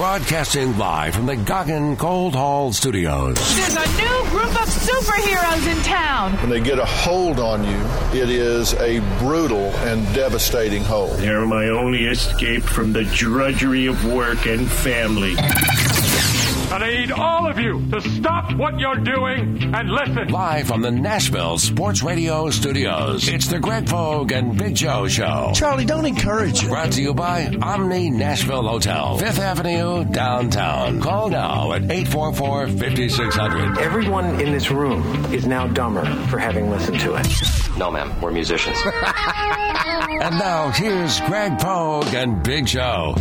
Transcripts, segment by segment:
Broadcasting live from the Goggin Cold Hall Studios. There's a new group of superheroes in town. When they get a hold on you, it is a brutal and devastating hold. They're my only escape from the drudgery of work and family. And I need all of you to stop what you're doing and listen. Live from the Nashville Sports Radio Studios, it's the Greg Pogue and Big Joe Show. Charlie, don't encourage it. Brought to you by Omni Nashville Hotel, 5th Avenue, downtown. Call now at 844-5600. Everyone in this room is now dumber for having listened to it. No, ma'am. We're musicians. And now, here's Greg Pogue and Big Joe.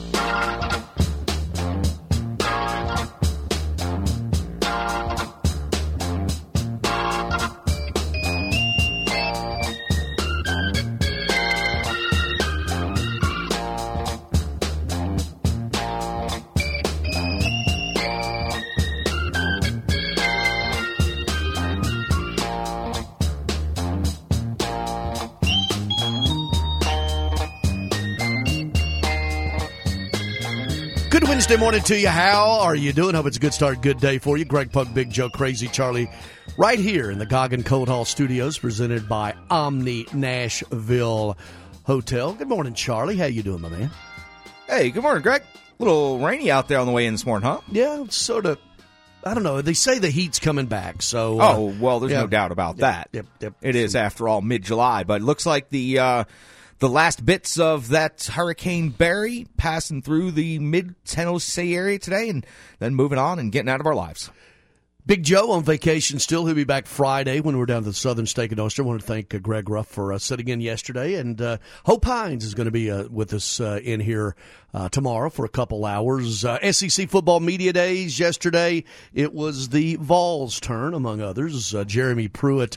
Good Wednesday morning to you. How are you doing? Hope it's a good start, good day for you. Greg Puck, Big Joe, Crazy Charlie, right here in the Goggin Cold Hall Studios, presented by Omni Nashville Hotel. Good morning, Charlie. How you doing, my man? Hey, good morning, Greg. A little rainy out there on the way in this morning, huh? Yeah, sort of. I don't know. They say the heat's coming back, so... well, there's no doubt about that. Yep. It is, after all, mid-July, but it looks like the last bits of that Hurricane Barry passing through the mid-Tennessee area today and then moving on and getting out of our lives. Big Joe on vacation still. He'll be back Friday when we're down to the Southern Steak and Oyster. I want to thank Greg Ruff for sitting in yesterday. And Hope Hines is going to be with us in here tomorrow for a couple hours. SEC Football Media Days yesterday. It was the Vols' turn, among others. Jeremy Pruitt.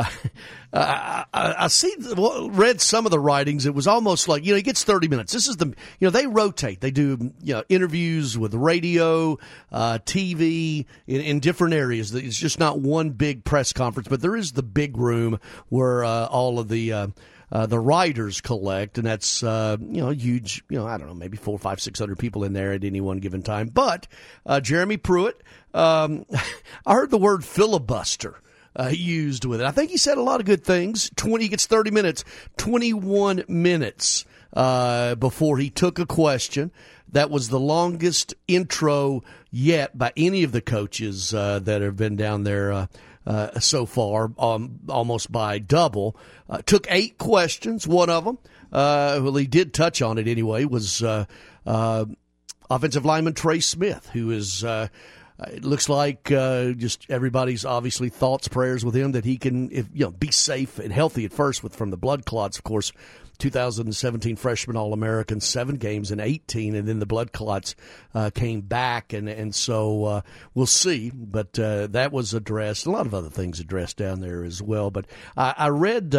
I read some of the writings. It was almost like, he gets 30 minutes. This is they rotate. They do, interviews with radio, TV in different areas. It's just not one big press conference, but there is the big room where all of the writers collect, and that's huge. I don't know, maybe 400, 500, 600 people in there at any one given time. But Jeremy Pruitt, I heard the word filibuster used with it. I think he said a lot of good things. He gets 30 minutes, 21 minutes before he took a question. That was the longest intro yet by any of the coaches that have been down there so far, almost by double. Took 8 questions. One of them, he did touch on it anyway, was offensive lineman Trey Smith, who is it looks like just everybody's obviously thoughts, prayers with him that he can be safe and healthy at first from the blood clots, of course. 2017 freshman All-American, 7 games in 18, and then the blood clots came back, and so we'll see. But that was addressed. A lot of other things addressed down there as well. But I read,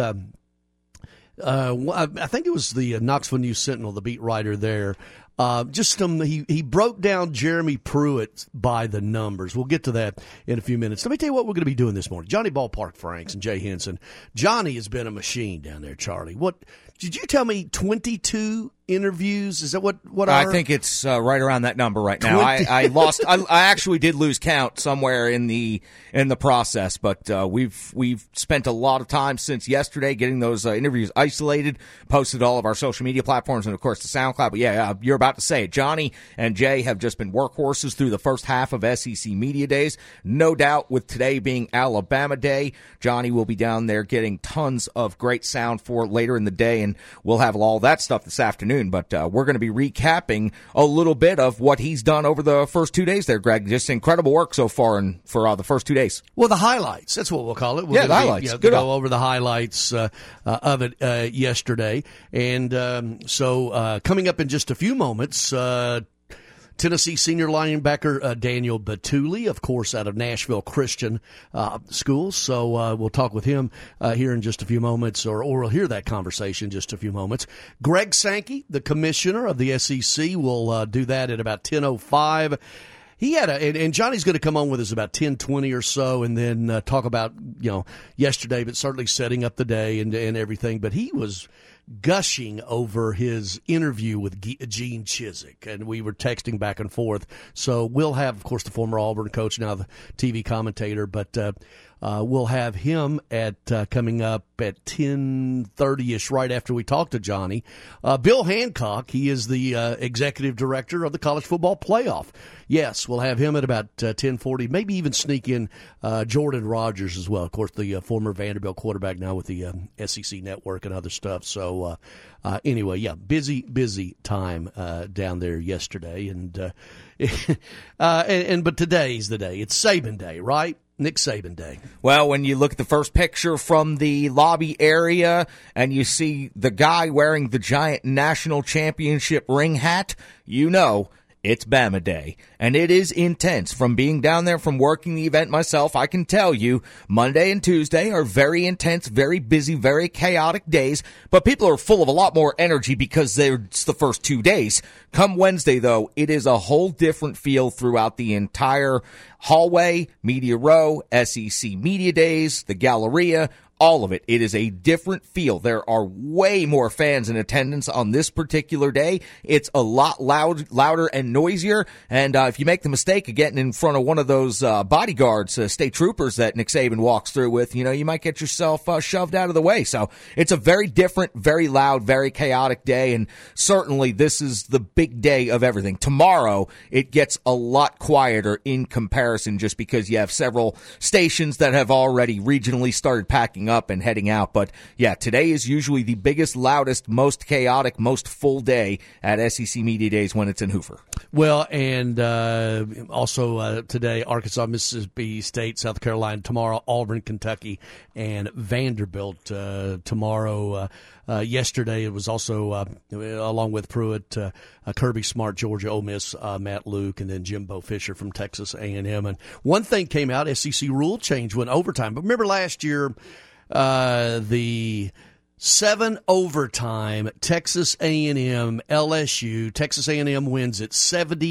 I think it was the Knoxville News Sentinel, the beat writer there. He broke down Jeremy Pruitt by the numbers. We'll get to that in a few minutes. Let me tell you what we're going to be doing this morning. Johnny Ballpark Franks and Jay Henson. Johnny has been a machine down there, Charlie. What did you tell me? 22 interviews? Is that what I think it's right around that number right now. I lost. I actually did lose count somewhere in the process, but we've spent a lot of time since yesterday getting those interviews isolated, posted all of our social media platforms, and of course the SoundCloud. But yeah, you're about to say it. Johnny and Jay have just been workhorses through the first half of SEC Media Days. No doubt, with today being Alabama Day, Johnny will be down there getting tons of great sound for later in the day, and we'll have all that stuff this afternoon. But we're going to be recapping a little bit of what he's done over the first 2 days there, Greg. Just incredible work so far for the first 2 days. Well, the highlights. That's what we'll call it. The highlights. Good. Go over the highlights of it yesterday. And so coming up in just a few moments, Tennessee senior linebacker Daniel Batuli, of course, out of Nashville Christian School. So we'll talk with him here in just a few moments, or we'll hear that conversation in just a few moments. Greg Sankey, the commissioner of the SEC, will do that at about 10:05. He had and Johnny's going to come on with us about 10:20 or so, and then talk about yesterday, but certainly setting up the day and everything. But he was gushing over his interview with Gene Chizik, and we were texting back and forth. So we'll have, of course, the former Auburn coach, now the TV commentator, but we'll have him at coming up at 10:30ish, right after we talk to Johnny. Bill Hancock, he is the executive director of the College Football Playoff. Yes, we'll have him at about 10:40, maybe even sneak in Jordan Rogers as well. Of course, the former Vanderbilt quarterback, now with the SEC Network and other stuff. So anyway, yeah, busy time down there yesterday, and but today's the day. It's Saban Day, right? Nick Saban Day. Well, when you look at the first picture from the lobby area and you see the guy wearing the giant national championship ring hat, you know it's Bama Day. And it is intense. From being down there, from working the event myself, I can tell you Monday and Tuesday are very intense, very busy, very chaotic days. But people are full of a lot more energy because it's the first 2 days. Come Wednesday, though, it is a whole different feel throughout the entire hallway, Media Row, SEC Media Days, the Galleria, all of it. It is a different feel. There are way more fans in attendance on this particular day. It's a lot louder and noisier. And if you make the mistake of getting in front of one of those bodyguards, state troopers that Nick Saban walks through with, you might get yourself shoved out of the way. So it's a very different, very loud, very chaotic day. And certainly this is the big day of everything. Tomorrow, it gets a lot quieter in comparison, just because you have several stations that have already regionally started packing up and heading out. But yeah, today is usually the biggest, loudest, most chaotic, most full day at SEC Media Days when it's in Hoover. Well, and also today, Arkansas, Mississippi State, South Carolina. Tomorrow, Auburn, Kentucky, and Vanderbilt. Tomorrow, yesterday, it was also, along with Pruitt, Kirby Smart, Georgia, Ole Miss, Matt Luke, and then Jimbo Fisher from Texas A&M. And one thing came out, SEC rule change went overtime. But remember last year, the 7 overtime, Texas A&M, LSU. Texas A&M wins it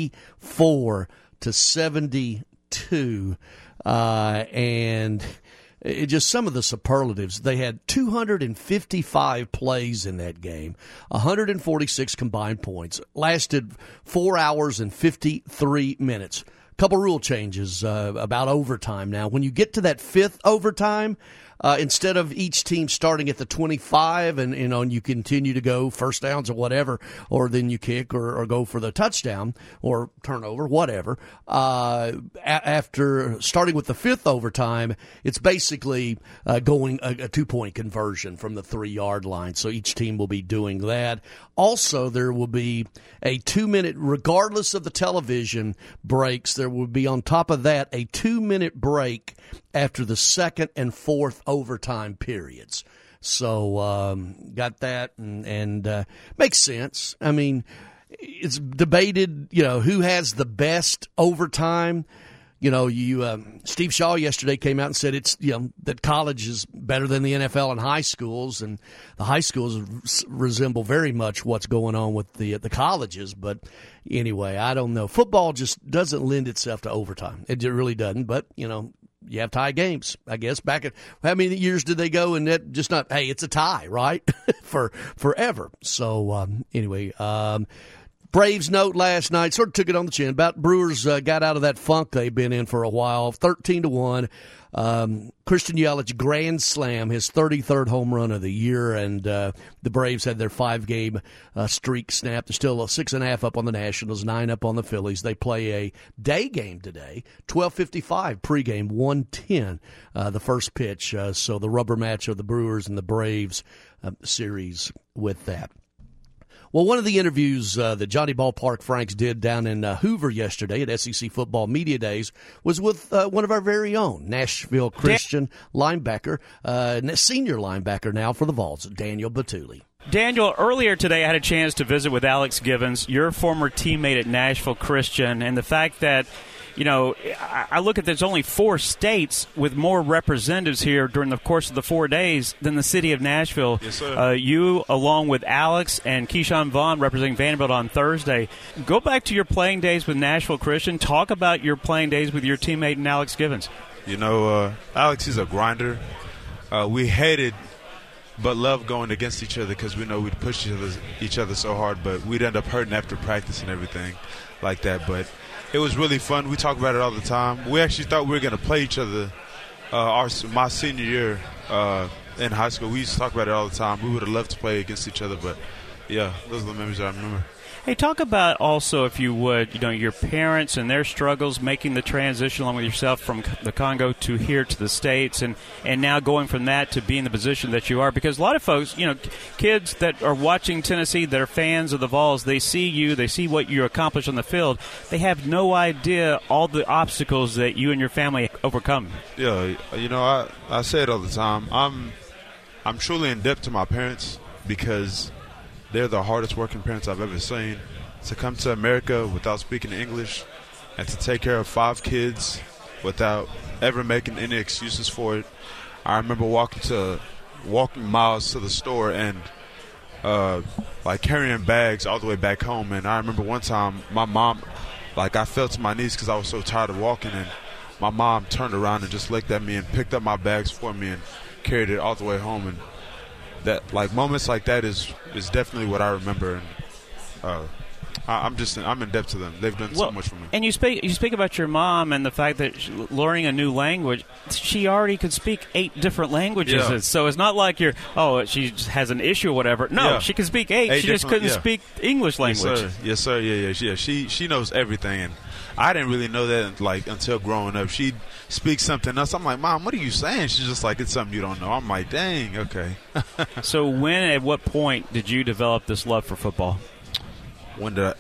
74-72, and it just some of the superlatives. They had 255 plays in that game, 146 combined points, lasted 4 hours and 53 minutes. Couple rule changes about overtime now. When you get to that 5th overtime, instead of each team starting at the 25 and you continue to go first downs or whatever, or then you kick or go for the touchdown or turnover, whatever, after starting with the 5th overtime, it's basically going a 2-point conversion from the 3-yard line. So each team will be doing that. Also, there will be a 2-minute, regardless of the television breaks, there will be on top of that a 2-minute break after the 2nd and 4th overtime periods. So got that, and makes sense. I mean, it's debated, who has the best overtime. Steve Shaw yesterday came out and said it's that college is better than the NFL and high schools, and the high schools resemble very much what's going on with the colleges. But anyway, I don't know. Football just doesn't lend itself to overtime. It really doesn't. But you have tie games, I guess. Back at how many years did they go? And that just not, hey, it's a tie, right? for forever. So anyway, Braves note last night sort of took it on the chin. About Brewers got out of that funk they've been in for a while. 13-1. Christian Yelich grand slam, his 33rd home run of the year, and the Braves had their 5-game streak snapped. They're still 6.5 up on the Nationals, 9 up on the Phillies. They play a day game today, 12:55 pregame, 1:10 the first pitch. So the rubber match of the Brewers and the Braves series with that. Well, one of the interviews that Johnny Ballpark Franks did down in Hoover yesterday at SEC Football Media Days was with one of our very own Nashville Christian linebacker, senior linebacker now for the Vols, Daniel Batuli. Daniel, earlier today I had a chance to visit with Alex Givens, your former teammate at Nashville Christian, and the fact that I look at there's only 4 states with more representatives here during the course of the 4 days than the city of Nashville. Yes, sir. You, along with Alex and Keyshawn Vaughn, representing Vanderbilt on Thursday. Go back to your playing days with Nashville Christian. Talk about your playing days with your teammate and Alex Givens. Alex is a grinder. We hated but love going against each other because we know we'd push each other so hard, but we'd end up hurting after practice and everything like that. But it was really fun. We talk about it all the time. We actually thought we were going to play each other my senior year in high school. We used to talk about it all the time. We would have loved to play against each other, but, yeah, those are the memories I remember. Hey, talk about also, if you would, your parents and their struggles making the transition along with yourself from the Congo to here to the States, and now going from that to be in the position that you are. Because a lot of folks, kids that are watching Tennessee, that are fans of the Vols, they see you, they see what you accomplish on the field. They have no idea all the obstacles that you and your family overcome. Yeah, I say it all the time. I'm truly in debt to my parents because they're the hardest working parents I've ever seen. To come to America without speaking English and to take care of 5 kids without ever making any excuses for it. I remember walking miles to the store and carrying bags all the way back home. And I remember one time my mom, I fell to my knees because I was so tired of walking, and my mom turned around and just looked at me and picked up my bags for me and carried it all the way home. And that moments like that is definitely what I remember, and I'm in debt to them. They've done so much for me. And you speak about your mom and the fact that learning a new language. She already could speak 8 different languages, yeah. So it's not like she has an issue or whatever. No, yeah. She can speak 8. She just couldn't speak English language. Yes, sir. Yeah. She knows everything, and I didn't really know that until growing up. She'd speak something else. I'm like, Mom, what are you saying? She's just like, it's something you don't know. I'm like, dang, okay. So at what point did you develop this love for football? When did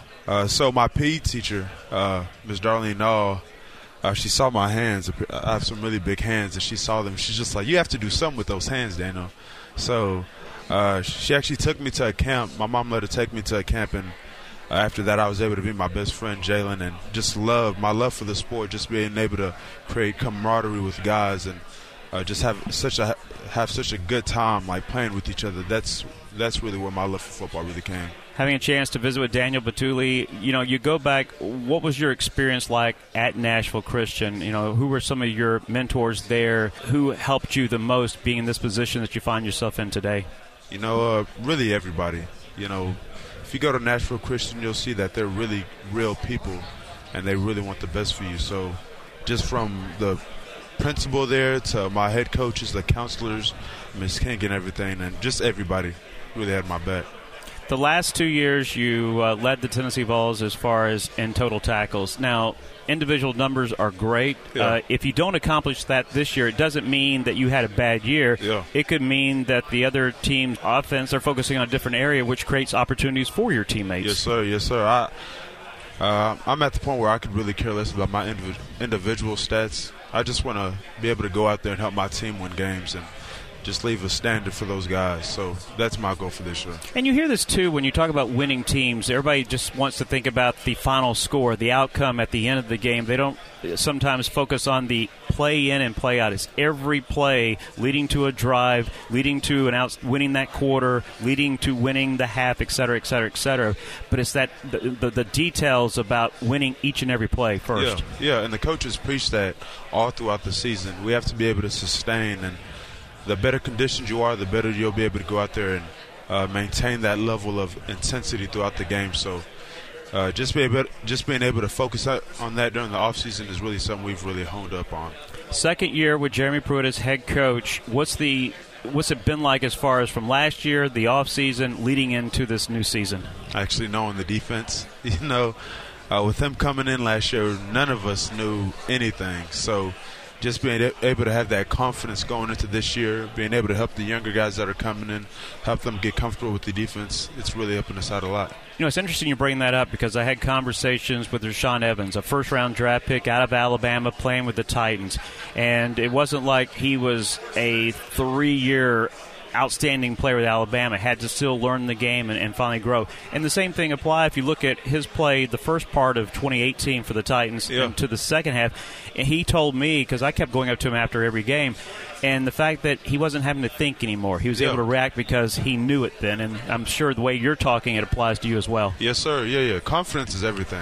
so my PE teacher, Ms. Darlene Nall, she saw my hands. I have some really big hands, and she saw them. She's just like, you have to do something with those hands, Daniel. So she actually took me to a camp. My mom let her take me to a camp, and after that, I was able to be my best friend, Jalen, and just my love for the sport, just being able to create camaraderie with guys and just have such a good time playing with each other. That's really where my love for football really came. Having a chance to visit with Daniel Bituli, you go back, what was your experience like at Nashville Christian? Who were some of your mentors there? Who helped you the most being in this position that you find yourself in today? Really everybody. If you go to Nashville Christian, you'll see that they're really real people, and they really want the best for you. So just from the principal there to my head coaches, the counselors, Ms. King and everything, and just everybody really had my back. The last 2 years, you led the Tennessee Vols as far as in total tackles. Now, individual numbers are great. Yeah. If you don't accomplish that this year, it doesn't mean that you had a bad year. Yeah. It could mean that the other team's offense are focusing on a different area, which creates opportunities for your teammates. Yes, sir. I'm at the point where I could really care less about my individual stats. I just want to be able to go out there and help my team win games and just leave a standard for those guys. So that's my goal for this year. And you hear this, too, when you talk about winning teams. Everybody just wants to think about the final score, the outcome at the end of the game. They don't sometimes focus on the play in and play out. It's every play leading to a drive, leading to winning that quarter, leading to winning the half, et cetera, et cetera, et cetera. But it's that the details about winning each and every play first. Yeah, and the coaches preach that all throughout the season. We have to be able to sustain, and the better conditions you are, the better you'll be able to go out there and maintain that level of intensity throughout the game. So just being able to focus on that during the offseason is really something we've really honed up on. Second year with Jeremy Pruitt as head coach. What's it been like as far as from last year, the offseason, leading into this new season? Actually knowing the defense. With him coming in last year, none of us knew anything. So just being able to have that confidence going into this year, being able to help the younger guys that are coming in, help them get comfortable with the defense, it's really helping us out a lot. It's interesting you bring that up because I had conversations with Rashaan Evans, a first-round draft pick out of Alabama playing with the Titans. And it wasn't like he was a 3-year outstanding player with Alabama, had to still learn the game and finally grow. And the same thing applies if you look at his play the first part of 2018 for the Titans into the second half. And he told me, because I kept going up to him after every game, and the fact that he wasn't having to think anymore. He was able to react because he knew it then. And I'm sure the way you're talking, it applies to you as well. Yes, sir. Yeah. Confidence is everything.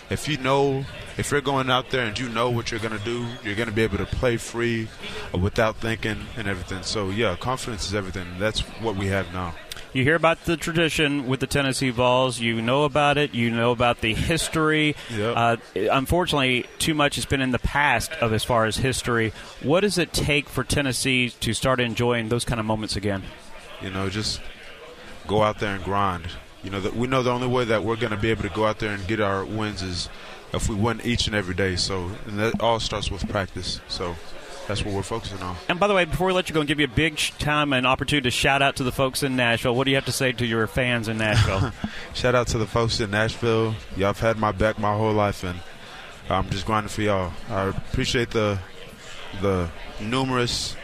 if you're going out there and you know what you're going to do, you're going to be able to play free without thinking and everything. So, yeah, confidence is everything. That's what we have now. You hear about the tradition with the Tennessee Vols. You know about it. You know about the history. Yep. Unfortunately, too much has been in the past of as far as history. What does it take for Tennessee to start enjoying those kind of moments again? Just go out there and grind. We know the only way that we're going to be able to go out there and get our wins is if we win each and every day. And that all starts with practice. So that's what we're focusing on. And by the way, before we let you go and give you a big time and opportunity to shout out to the folks in Nashville, what do you have to say to your fans in Nashville? Shout out to the folks in Nashville. Y'all have had my back my whole life, and I'm just grinding for y'all. I appreciate the numerous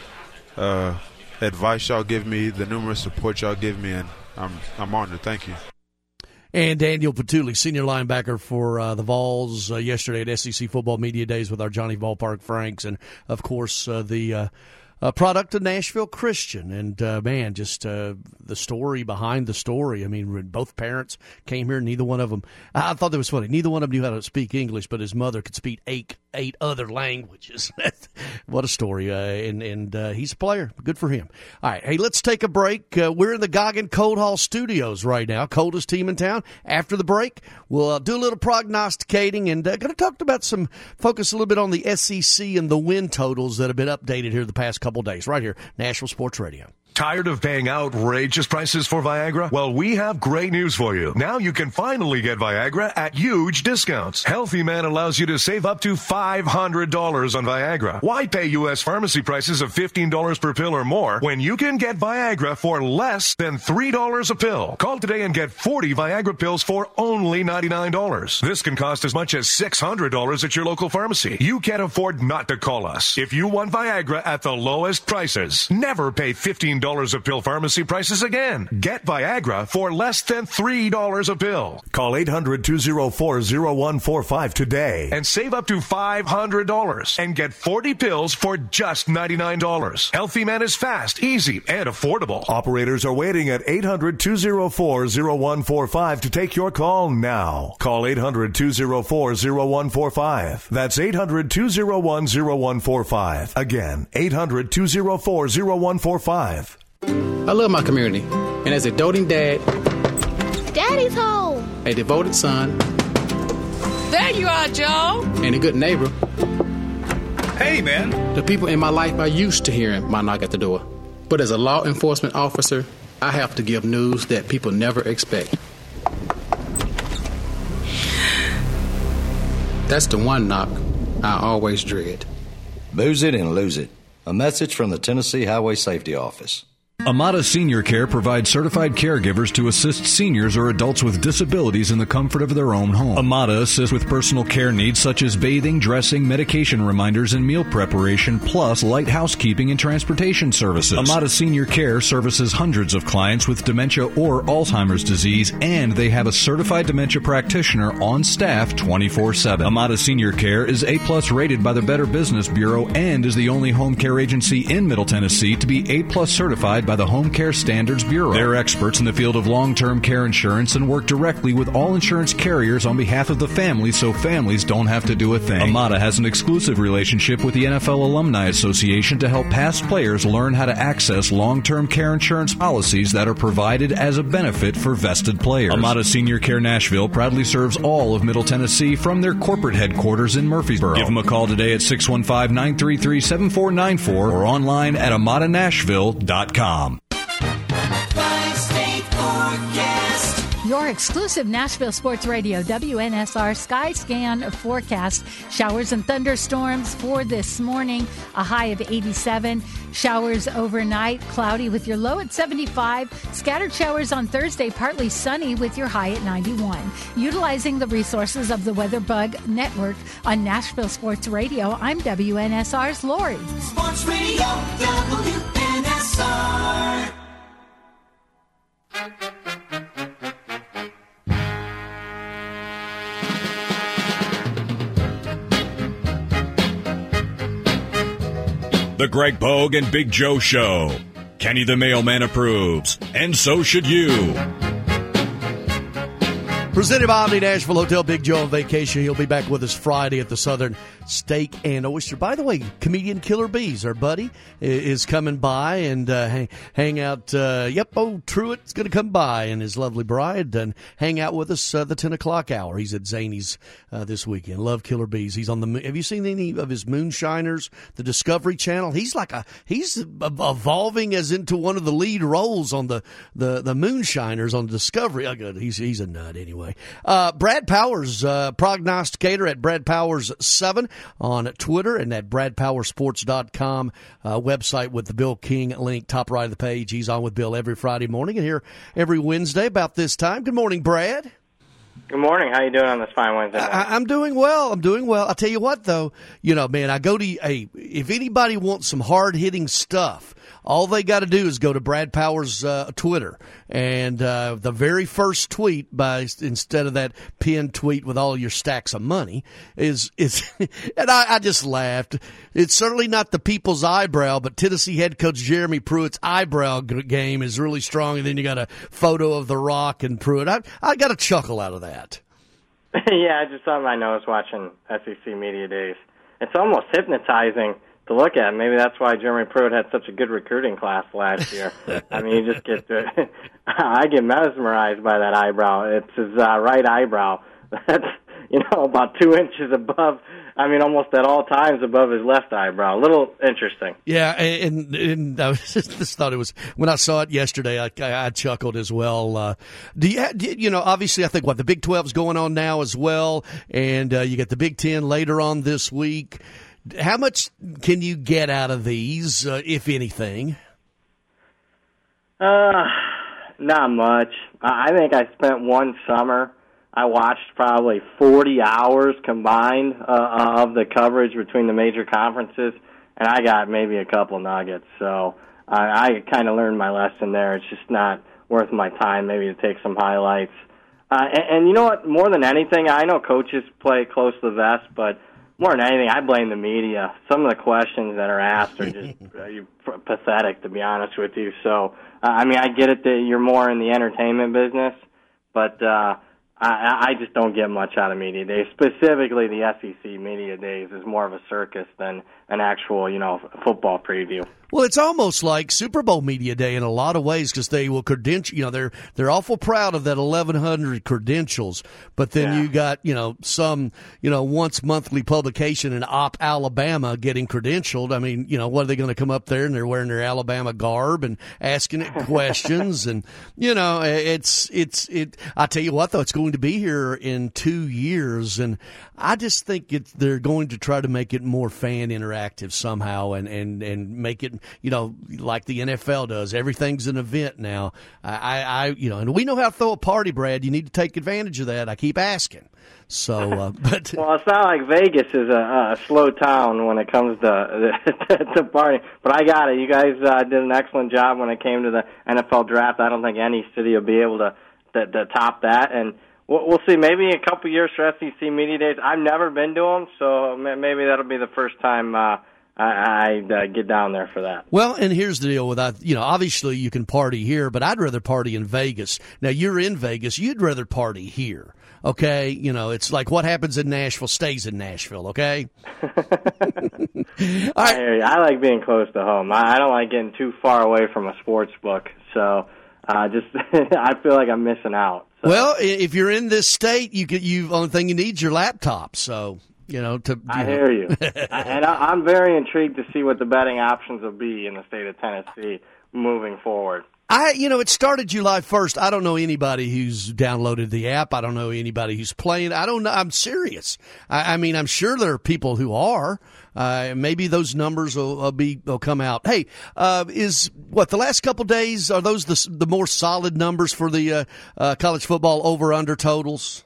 advice y'all give me, the numerous support y'all give me, and I'm honored. Thank you. And Daniel Petulli, senior linebacker for the Vols, yesterday at SEC Football Media Days with our Johnny Ballpark Franks, and, of course, the product of Nashville Christian. And, just the story behind the story. I mean, both parents came here. Neither one of them – I thought that was funny. Neither one of them knew how to speak English, but his mother could speak eight other languages. What a story. And he's a player. Good for him. All right. Hey, let's take a break. We're in the Goggin Cold Hall Studios right now, coldest team in town. After the break, we'll do a little prognosticating and going to talk about focus a little bit on the SEC and the win totals that have been updated here the past couple days right here, Nashville Sports Radio. Tired of paying outrageous prices for Viagra? Well, we have great news for you. Now you can finally get Viagra at huge discounts. Healthy Man allows you to save up to $500 on Viagra. Why pay U.S. pharmacy prices of $15 per pill or more when you can get Viagra for less than $3 a pill? Call today and get 40 Viagra pills for only $99. This can cost as much as $600 at your local pharmacy. You can't afford not to call us. If you want Viagra at the lowest prices, never pay $15 a pill pharmacy prices again. Get Viagra for less than $3 a pill. Call 800-204-0145 today and save up to $500 and get 40 pills for just $99. Healthy Man is fast, easy, and affordable. Operators are waiting at 800-204-0145 to take your call now. Call 800-204-0145. That's 800-201-0145. Again, 800-204-0145. I love my community, and as a doting dad, Daddy's home, a devoted son, there you are, Joe, and a good neighbor. Hey, man. The people in my life are used to hearing my knock at the door. But as a law enforcement officer, I have to give news that people never expect. That's the one knock I always dread. Booze it and lose it. A message from the Tennessee Highway Safety Office. Amada Senior Care provides certified caregivers to assist seniors or adults with disabilities in the comfort of their own home. Amada assists with personal care needs such as bathing, dressing, medication reminders, and meal preparation, plus light housekeeping and transportation services. Amada Senior Care services hundreds of clients with dementia or Alzheimer's disease, and they have a certified dementia practitioner on staff 24/7. Amada Senior Care is A+ rated by the Better Business Bureau and is the only home care agency in Middle Tennessee to be A+ certified by the Home Care Standards Bureau. They're experts in the field of long-term care insurance and work directly with all insurance carriers on behalf of the family so families don't have to do a thing. Amada has an exclusive relationship with the NFL Alumni Association to help past players learn how to access long-term care insurance policies that are provided as a benefit for vested players. Amada Senior Care Nashville proudly serves all of Middle Tennessee from their corporate headquarters in Murfreesboro. Give them a call today at 615-933-7494 or online at AmadaNashville.com. Your exclusive Nashville Sports Radio WNSR Sky Scan forecast. Showers and thunderstorms for this morning. A high of 87. Showers overnight. Cloudy with your low at 75. Scattered showers on Thursday. Partly sunny with your high at 91. Utilizing the resources of the WeatherBug Network on Nashville Sports Radio, I'm WNSR's Lori. Sports Radio WNSR. The Greg Pogue and Big Joe Show. Kenny the Mailman approves, and so should you. Presented by Omni Nashville Hotel. Big Joe on vacation. He'll be back with us Friday at the Southern Steak and Oyster. By the way, comedian Killer Bees, our buddy, is coming by and hang out. Truett's going to come by and his lovely bride and hang out with us the 10 o'clock hour. He's at Zany's this weekend. Love Killer Bees. He's on the. Have you seen any of his Moonshiners, the Discovery Channel? He's evolving as into one of the lead roles on the Moonshiners on Discovery. Oh, good. He's a nut anyway. Brad Powers, prognosticator at Brad Powers 7 on Twitter and at BradPowersports.com website with the Bill King link, top right of the page. He's on with Bill every Friday morning and here every Wednesday about this time. Good morning, Brad. Good morning. How you doing on this fine Wednesday morning? I'm doing well. I'll tell you what, though. I go to if anybody wants some hard-hitting stuff, all they got to do is go to Brad Powers' Twitter, and the very first tweet, instead of that pinned tweet with all your stacks of money, is and I just laughed. It's certainly not the people's eyebrow, but Tennessee head coach Jeremy Pruitt's eyebrow game is really strong, and then you got a photo of The Rock and Pruitt. I got a chuckle out of that. Yeah, I just saw my nose watching SEC Media Days. It's almost hypnotizing to look at. Maybe that's why Jeremy Pruitt had such a good recruiting class last year. I mean, you just I get mesmerized by that eyebrow. It's his right eyebrow. That's, about 2 inches above, almost at all times above his left eyebrow. A little interesting. Yeah, and I just thought it was, when I saw it yesterday, I chuckled as well. Obviously, I think, the Big 12 is going on now as well, and you get the Big 10 later on this week. How much can you get out of these, if anything? Not much. I think I spent one summer. I watched probably 40 hours combined of the coverage between the major conferences, and I got maybe a couple nuggets. So I kind of learned my lesson there. It's just not worth my time maybe to take some highlights. And you know what? More than anything, I know coaches play close to the vest, but more than anything, I blame the media. Some of the questions that are asked are just pathetic, to be honest with you. So, I get it that you're more in the entertainment business, but I just don't get much out of media days. Specifically, the SEC Media Days is more of a circus than an actual, football preview. Well, it's almost like Super Bowl Media Day in a lot of ways because they will credential. They're awful proud of that 1,100 credentials, but then you got some once monthly publication in Op Alabama getting credentialed. What are they going to come up there and they're wearing their Alabama garb and asking it questions and it's. I tell you what though, it's going to be here in 2 years, and I just think they're going to try to make it more fan interactive somehow and make it. Like the NFL does. Everything's an event now. And we know how to throw a party, Brad. You need to take advantage of that. I keep asking. So, but well, it's not like Vegas is a slow town when it comes to party. But I got it. You guys did an excellent job when it came to the NFL draft. I don't think any city will be able to top that. And we'll see. Maybe in a couple years for SEC Media Days. I've never been to them, so maybe that'll be the first time I get down there for that. Well, and here's the deal with that. Obviously you can party here, but I'd rather party in Vegas. Now, you're in Vegas. You'd rather party here. Okay? It's like what happens in Nashville stays in Nashville, okay? All right. I hear you. I like being close to home. I don't like getting too far away from a sports book. So, I feel like I'm missing out. So. Well, if you're in this state, only thing you need is your laptop. So, I hear you. And I'm very intrigued to see what the betting options will be in the state of Tennessee moving forward. It started July 1st. I don't know anybody who's downloaded the app. I don't know anybody who's playing. I don't know. I'm serious. I'm sure there are people who are. Maybe those numbers will come out. Hey, the last couple days, are those the more solid numbers for the college football over-under totals?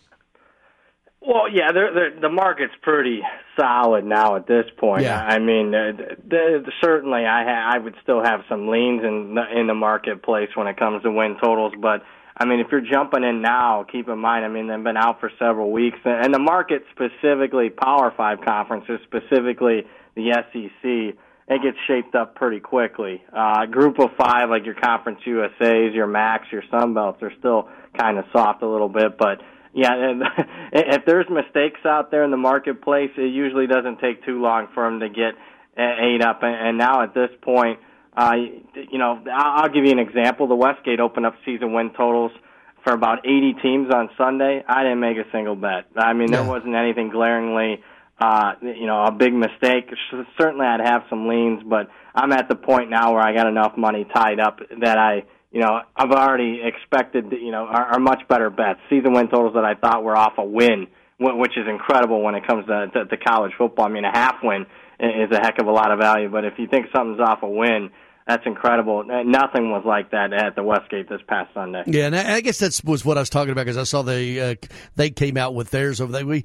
Well, yeah, the market's pretty solid now at this point. Yeah. Certainly I would still have some leans in the marketplace when it comes to win totals, but if you're jumping in now, keep in mind, they've been out for several weeks, and the market specifically, Power 5 conferences, specifically the SEC, it gets shaped up pretty quickly. Group of 5, like your Conference USAs, your MACs, your Sun Belts, are still kind of soft a little bit. But, yeah, if there's mistakes out there in the marketplace, it usually doesn't take too long for them to get ate up. And now at this point, I'll give you an example. The Westgate opened up season win totals for about 80 teams on Sunday. I didn't make a single bet. I mean, there wasn't anything glaringly, a big mistake. Certainly I'd have some leans, but I'm at the point now where I got enough money tied up that I've already expected, are much better bets. Season win totals that I thought were off a win, which is incredible when it comes to college football. I mean, a half win is a heck of a lot of value, but if you think something's off a win, that's incredible. Nothing was like that at the Westgate this past Sunday. Yeah, and I guess that was what I was talking about, because I saw they came out with theirs over there.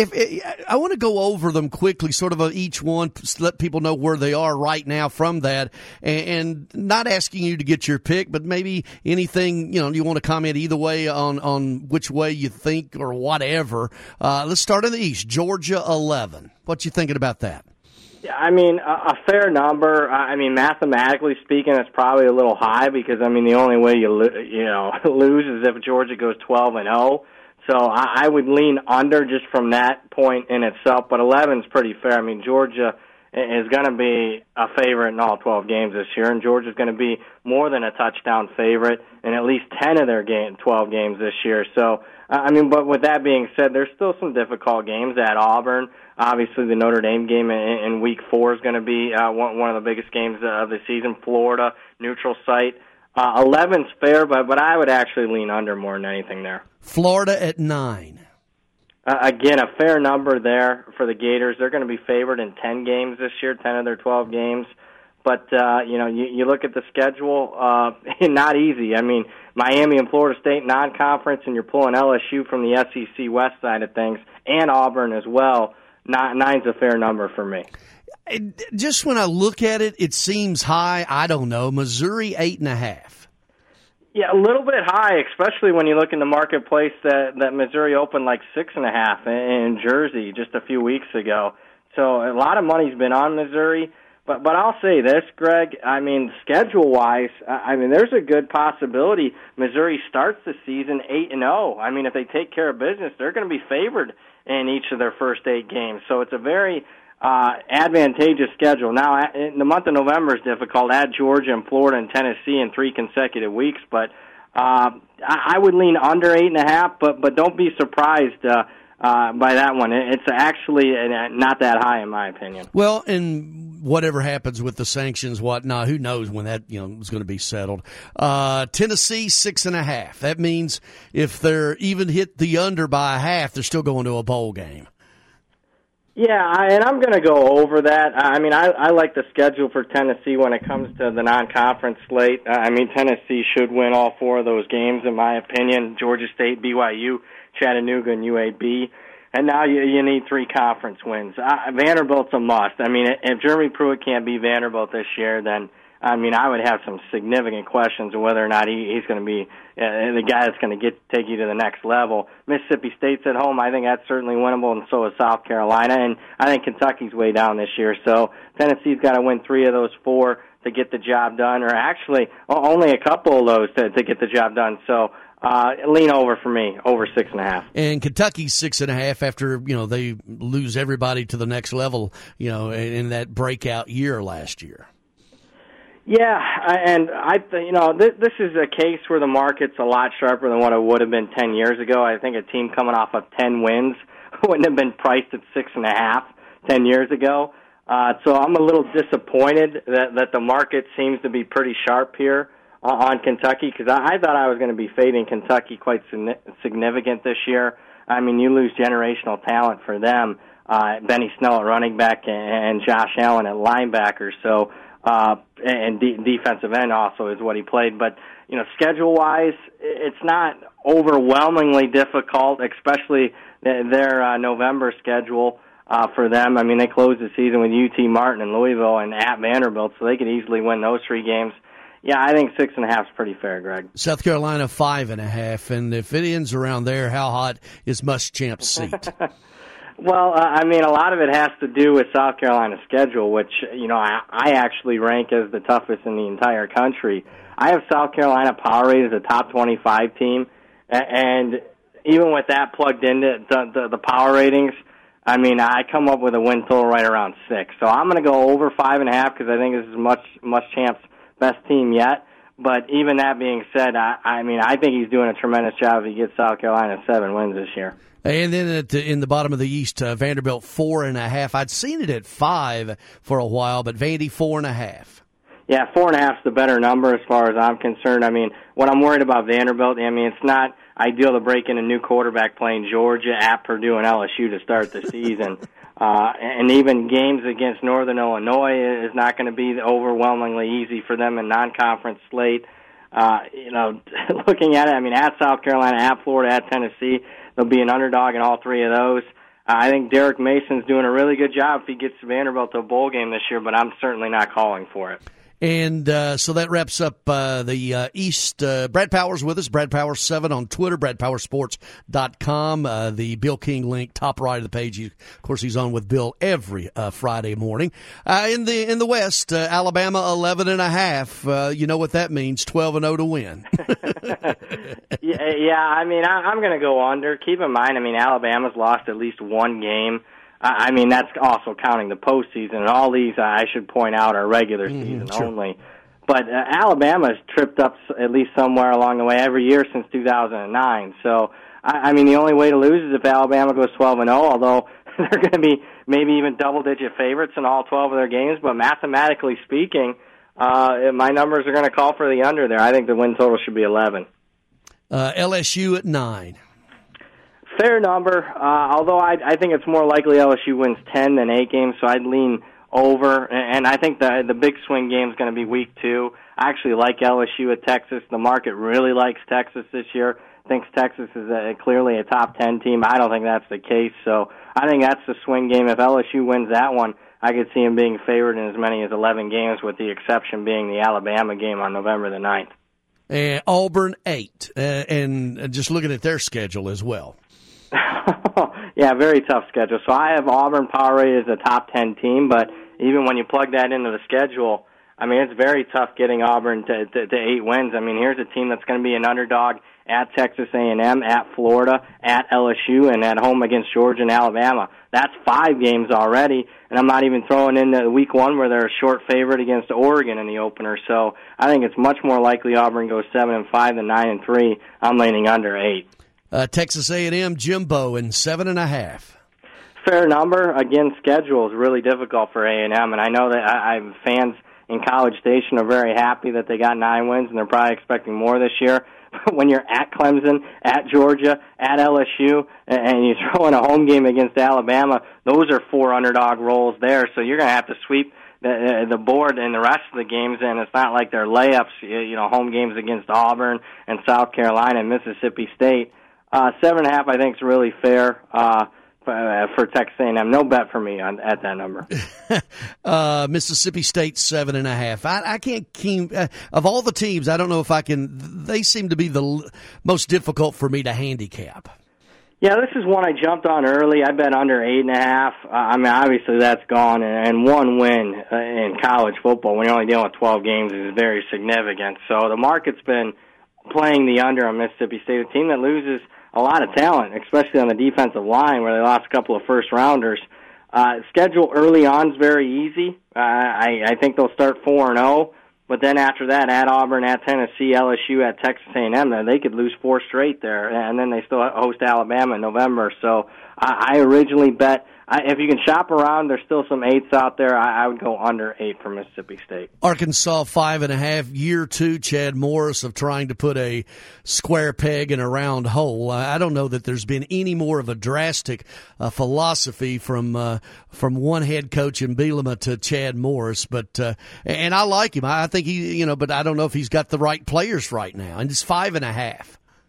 I want to go over them quickly, sort of each one, let people know where they are right now from that, and not asking you to get your pick, but maybe anything you want to comment either way on which way you think or whatever. Let's start in the East. Georgia 11. What you thinking about that? I mean, a fair number. I mean, mathematically speaking, it's probably a little high because, I mean, the only way you lose is if Georgia goes 12-0. So I would lean under just from that point in itself. But 11 is pretty fair. I mean, Georgia is going to be a favorite in all 12 games this year, and Georgia's going to be more than a touchdown favorite in at least 10 of their 12 games this year. So, but with that being said, there's still some difficult games at Auburn. Obviously, the Notre Dame game in Week 4 is going to be one of the biggest games of the season. Florida, neutral site. 11's fair, but I would actually lean under more than anything there. Florida at 9. Again, a fair number there for the Gators. They're going to be favored in 10 games this year, 10 of their 12 games. But, you look at the schedule, not easy. I mean, Miami and Florida State non-conference, and you're pulling LSU from the SEC West side of things, and Auburn as well. 9's a fair number for me. Just when I look at it, it seems high. I don't know. Missouri 8.5. Yeah, a little bit high, especially when you look in the marketplace that Missouri opened like 6.5 in Jersey just a few weeks ago. So a lot of money's been on Missouri. But I'll say this, Greg. I mean, schedule-wise, there's a good possibility Missouri starts the season 8-0. I mean, if they take care of business, they're going to be favored in each of their first 8 games. So it's a very advantageous schedule. Now, in the month of November is difficult. Add Georgia and Florida and Tennessee in 3 consecutive weeks. But I would lean under 8.5, but don't be surprised by that one. It's actually not that high in my opinion. Well, and whatever happens with the sanctions, whatnot, who knows when that is going to be settled. Tennessee 6.5. That means if they're even hit the under by a half, they're still going to a bowl game. Yeah, and I'm going to go over that. I mean, I like the schedule for Tennessee when it comes to the non-conference slate. I mean, Tennessee should win all 4 of those games, in my opinion. Georgia State, BYU, Chattanooga, and UAB. And now you need 3 conference wins. Vanderbilt's a must. I mean, if Jeremy Pruitt can't beat Vanderbilt this year, then, I would have some significant questions of whether or not he's going to be the guy that's going to take you to the next level. Mississippi State's at home. I think that's certainly winnable, and so is South Carolina. And I think Kentucky's way down this year. So Tennessee's got to win 3 of those 4 to get the job done, or actually only a couple of those to get the job done. So lean over for me, over 6.5. And Kentucky's 6.5 after they lose everybody to the next level, in that breakout year last year. Yeah, and this is a case where the market's a lot sharper than what it would have been 10 years ago. I think a team coming off of 10 wins wouldn't have been priced at 6.5 10 years ago. So I'm a little disappointed that the market seems to be pretty sharp here on Kentucky, because I thought I was going to be fading Kentucky quite significant this year. I mean, you lose generational talent for them. Benny Snell at running back and Josh Allen at linebacker. So, and defensive end also is what he played. But, schedule-wise, it's not overwhelmingly difficult, especially their November schedule for them. I mean, they closed the season with UT Martin and Louisville and at Vanderbilt, so they could easily win those 3 games. Yeah, I think 6.5 is pretty fair, Greg. South Carolina 5.5, and if it ends around there, how hot is Muschamp's seat? Well, I mean, a lot of it has to do with South Carolina's schedule, which, I actually rank as the toughest in the entire country. I have South Carolina power rated as a top 25 team, and even with that plugged into the power ratings, I mean, I come up with a win total right around 6. So I'm going to go over 5.5 because I think this is much champ's best team yet. But even that being said, I think he's doing a tremendous job if he gets South Carolina 7 wins this year. And then in the bottom of the East, Vanderbilt 4.5. I'd seen it at 5 for a while, but Vandy 4.5. Yeah, 4.5 is the better number as far as I'm concerned. I mean, what I'm worried about Vanderbilt, it's not ideal to break in a new quarterback playing Georgia, at Purdue, and LSU to start the season. And even games against Northern Illinois is not going to be overwhelmingly easy for them in non-conference slate. Looking at it, at South Carolina, at Florida, at Tennessee, they'll be an underdog in all 3 of those. I think Derek Mason's doing a really good job if he gets Vanderbilt to a bowl game this year, but I'm certainly not calling for it. And so that wraps up the East. Brad Powers with us, Brad Powers 7 on Twitter, BradPowersports.com. The Bill King link, top right of the page. Of course, he's on with Bill every Friday morning. In the West, Alabama 11.5. You know what that means? 12-0 to win. Yeah. I'm going to go under. Keep in mind, Alabama's lost at least one game. That's also counting the postseason, and all these, I should point out, are regular season only. But Alabama's tripped up at least somewhere along the way every year since 2009. So, the only way to lose is if Alabama goes 12-0, although they're going to be maybe even double-digit favorites in all 12 of their games. But mathematically speaking, my numbers are going to call for the under there. I think the win total should be 11. LSU at 9. Fair number, although I think it's more likely LSU wins 10 than 8 games, so I'd lean over. And I think the big swing game is going to be week 2. I actually like LSU at Texas. The market really likes Texas this year. Thinks Texas is clearly a top 10 team. I don't think that's the case, so I think that's the swing game. If LSU wins that one, I could see him being favored in as many as 11 games, with the exception being the Alabama game on November the 9th. Auburn 8, and just looking at their schedule as well. Yeah, very tough schedule. So I have Auburn power rated as a top 10 team, but even when you plug that into the schedule, it's very tough getting Auburn to 8 wins. Here's a team that's going to be an underdog at Texas A&M, at Florida, at LSU, and at home against Georgia and Alabama. That's 5 games already, and I'm not even throwing in the week 1 where they're a short favorite against Oregon in the opener. So I think it's much more likely Auburn goes 7-5 than 9-3. I'm leaning under 8. Texas A&M, Jimbo, and 7.5. Fair number. Again, schedule is really difficult for A&M, and I know that fans in College Station are very happy that they got 9 wins, and they're probably expecting more this year. When you're at Clemson, at Georgia, at LSU, and you throw in a home game against Alabama, those are 4 underdog rolls there, so you're going to have to sweep the board in the rest of the games, and it's not like they're layups, home games against Auburn and South Carolina and Mississippi State. 7.5, I think, is really fair for Texas A&M. No bet for me at that number. Mississippi State 7.5. I can't keep of all the teams. I don't know if I can. They seem to be the most difficult for me to handicap. Yeah, this is one I jumped on early. I bet under 8.5. Obviously that's gone, and 1 win in college football when you're only dealing with 12 games is very significant. So the market's been playing the under on Mississippi State, a team that loses a lot of talent, especially on the defensive line, where they lost a couple of first-rounders. Schedule early on is very easy. I think they'll start 4-0, but then after that, at Auburn, at Tennessee, LSU, at Texas A&M, they could lose 4 straight there, and then they still host Alabama in November. So I originally bet, if you can shop around, there's still some 8s out there. I would go under 8 for Mississippi State. Arkansas 5.5. Year 2, Chad Morris, of trying to put a square peg in a round hole. I don't know that there's been any more of a drastic philosophy from one head coach in Bielema to Chad Morris, but and I like him. I think he, but I don't know if he's got the right players right now. And it's 5.5.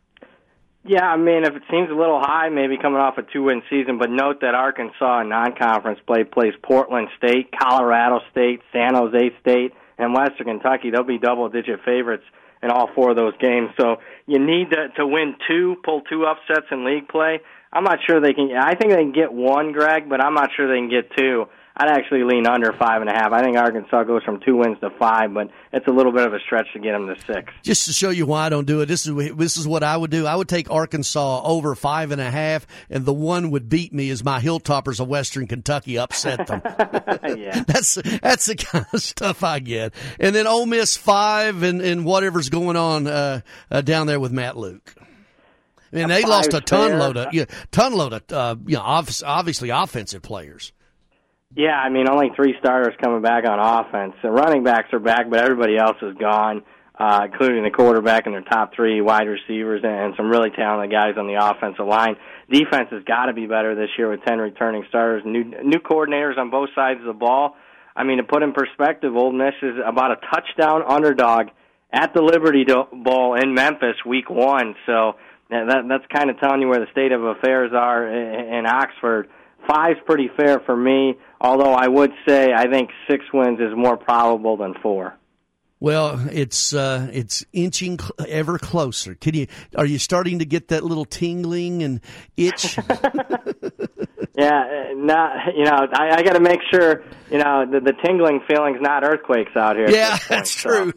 Yeah, if it seems a little high, maybe coming off a 2-win season, but note that Arkansas in non-conference play plays Portland State, Colorado State, San Jose State, and Western Kentucky. They'll be double-digit favorites in all 4 of those games. So you need to win 2, pull 2 upsets in league play. I'm not sure they can. I think they can get one, Greg, but I'm not sure they can get two. I'd actually lean under 5.5. I think Arkansas goes from 2 wins to 5, but it's a little bit of a stretch to get them to 6. Just to show you why I don't do it, this is what I would do. I would take Arkansas over 5.5, and the one would beat me as my Hilltoppers of Western Kentucky upset them. Yeah. That's the kind of stuff I get. And then Ole Miss 5 and whatever's going on down there with Matt Luke. And they lost a ton load of obviously offensive players. Yeah, I mean, only 3 starters coming back on offense. The running backs are back, but everybody else is gone, including the quarterback and their top 3 wide receivers and some really talented guys on the offensive line. Defense has got to be better this year with 10 returning starters, new coordinators on both sides of the ball. I mean, to put in perspective, Ole Miss is about a touchdown underdog at the Liberty Bowl in Memphis week 1, so that's kind of telling you where the state of affairs are in Oxford. 5's pretty fair for me, although I would say I think 6 wins is more probable than 4. Well, it's inching ever closer. Are you starting to get that little tingling and itch? Yeah, I got to make sure, the tingling feeling's not earthquakes out here. Yeah, that's true.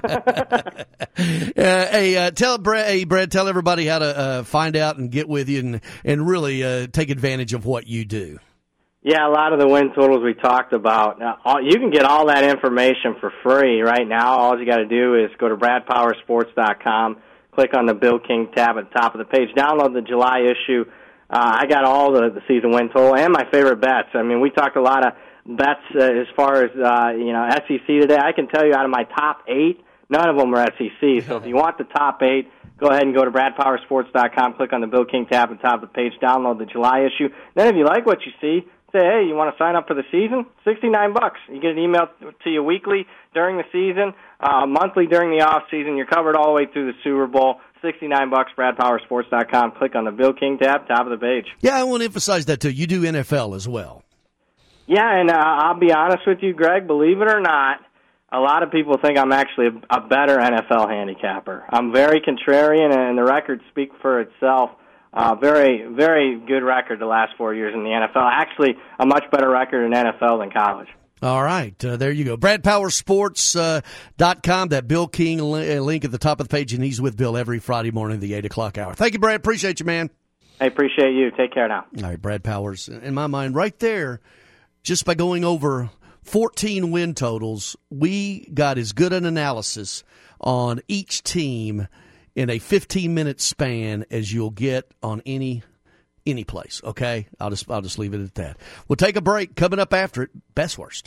Brad, tell everybody how to find out and get with you and really take advantage of what you do. Yeah, a lot of the win totals we talked about. You can get all that information for free right now. All you got to do is go to bradpowersports.com, click on the Bill King tab at the top of the page, download the July issue. I got all the season win total and my favorite bets. I mean, we talked a lot of bets as far as SEC today. I can tell you out of my top 8, none of them are SEC. So if you want the top 8, go ahead and go to bradpowersports.com, click on the Bill King tab at the top of the page, download the July issue. Then if you like what you see, say, hey, you want to sign up for the season? $69. You get an email to you weekly during the season, monthly during the off season. You're covered all the way through the Super Bowl. $69, bradpowersports.com. Click on the Bill King tab, top of the page. Yeah, I want to emphasize that, too. You do NFL as well. Yeah, and I'll be honest with you, Greg, believe it or not, a lot of people think I'm actually a better NFL handicapper. I'm very contrarian, and the records speak for itself. Very, very good record the last 4 years in the NFL. Actually, a much better record in NFL than college. All right, there you go. BradPowersports.com, that Bill King link at the top of the page, and he's with Bill every Friday morning at the 8 o'clock hour. Thank you, Brad. Appreciate you, man. I appreciate you. Take care now. All right, Brad Powers. In my mind, right there, just by going over 14 win totals, we got as good an analysis on each team in a 15-minute span as you'll get on any place, okay? I'll just leave it at that. We'll take a break. Coming up after it, Best Worst.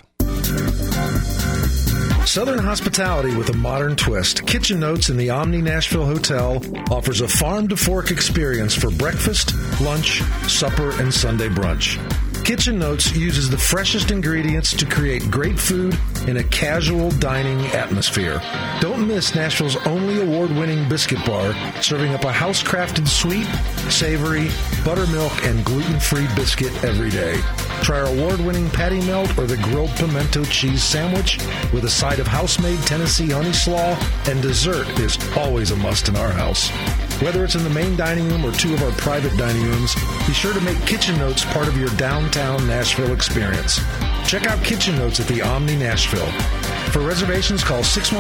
Southern hospitality with a modern twist. Kitchen Notes in the Omni Nashville Hotel offers a farm-to-fork experience for breakfast, lunch, supper, and Sunday brunch. Kitchen Notes uses the freshest ingredients to create great food in a casual dining atmosphere. Don't miss Nashville's only award-winning biscuit bar, serving up a house-crafted sweet, savory, buttermilk, and gluten-free biscuit every day. Try our award-winning patty melt or the grilled pimento cheese sandwich with a side of house-made Tennessee honey slaw, and dessert is always a must in our house. Whether it's in the main dining room or 2 of our private dining rooms, be sure to make Kitchen Notes part of your downtown Nashville experience. Check out Kitchen Notes at the Omni Nashville. For reservations, call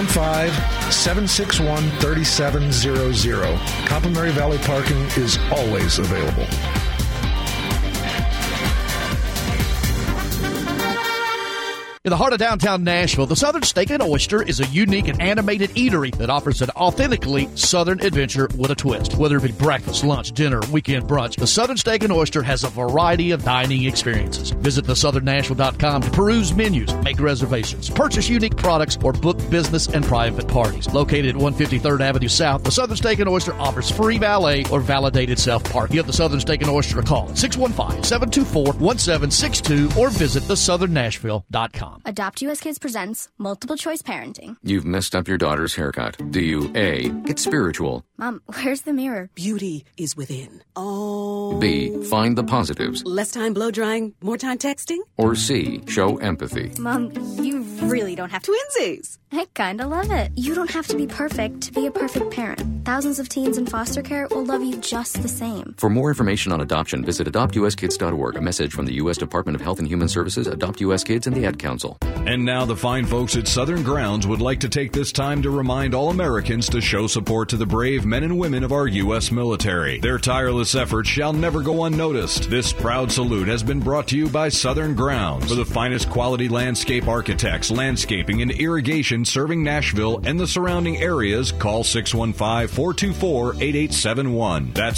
615-761-3700. Complimentary valet parking is always available. In the heart of downtown Nashville, the Southern Steak and Oyster is a unique and animated eatery that offers an authentically Southern adventure with a twist. Whether it be breakfast, lunch, dinner, weekend brunch, the Southern Steak and Oyster has a variety of dining experiences. Visit thesouthernnashville.com to peruse menus, make reservations, purchase unique products, or book business and private parties. Located at 153rd Avenue South, the Southern Steak and Oyster offers free valet or validated self-park. Give the Southern Steak and Oyster a call at 615-724-1762 or visit thesouthernnashville.com. Adopt US Kids presents Multiple Choice Parenting. You've messed up your daughter's haircut. Do you A, get spiritual? Mom, where's the mirror? Beauty is within. Oh. B, find the positives? Less time blow drying, more time texting? Or C, show empathy? Mom, you really don't have to. Twinsies. I kinda love it. You don't have to be perfect to be a perfect parent. Thousands of teens in foster care will love you just the same. For more information on adoption, visit adoptuskids.org. A message from the U.S. Department of Health and Human Services, Adopt U.S. Kids, and the Ad Council. And now the fine folks at Southern Grounds would like to take this time to remind all Americans to show support to the brave men and women of our U.S. military. Their tireless efforts shall never go unnoticed. This proud salute has been brought to you by Southern Grounds. For the finest quality landscape architects, landscaping, and irrigation serving Nashville and the surrounding areas, call 615-424-8871. That's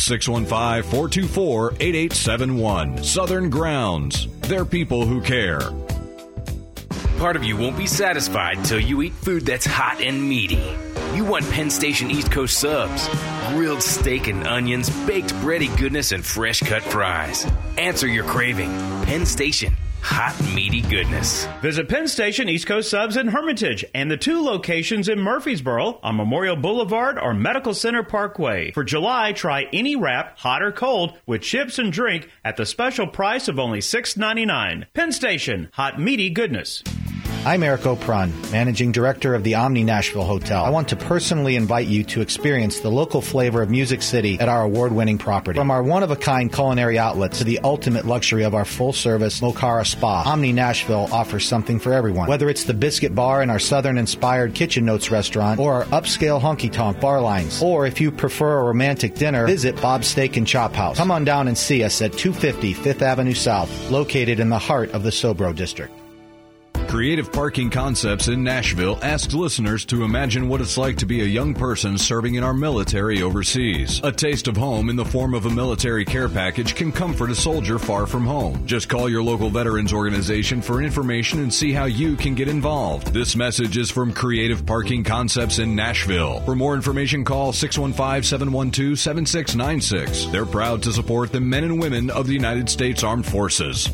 615-424-8871. Southern Grounds. They're people who care. Part of you won't be satisfied till you eat food that's hot and meaty. You want Penn Station East Coast subs, grilled steak and onions, baked bready goodness, and fresh cut fries. Answer your craving. Penn Station. Hot, meaty goodness. Visit Penn Station East Coast Subs in Hermitage and the 2 locations in Murfreesboro on Memorial Boulevard or Medical Center Parkway. For July, try any wrap, hot or cold, with chips and drink at the special price of only $6.99. Penn Station, hot, meaty goodness. I'm Eric Opron, Managing Director of the Omni Nashville Hotel. I want to personally invite you to experience the local flavor of Music City at our award-winning property. From our one-of-a-kind culinary outlet to the ultimate luxury of our full-service Mocara Spa, Omni Nashville offers something for everyone. Whether it's the Biscuit Bar in our Southern-inspired Kitchen Notes restaurant or our upscale honky-tonk bar lines, or if you prefer a romantic dinner, visit Bob's Steak and Chop House. Come on down and see us at 250 5th Avenue South, located in the heart of the Sobro District. Creative Parking Concepts in Nashville asks listeners to imagine what it's like to be a young person serving in our military overseas. A taste of home in the form of a military care package can comfort a soldier far from home. Just call your local veterans organization for information and see how you can get involved. This message is from Creative Parking Concepts in Nashville. For more information, call 615-712-7696. They're proud to support the men and women of the United States Armed Forces.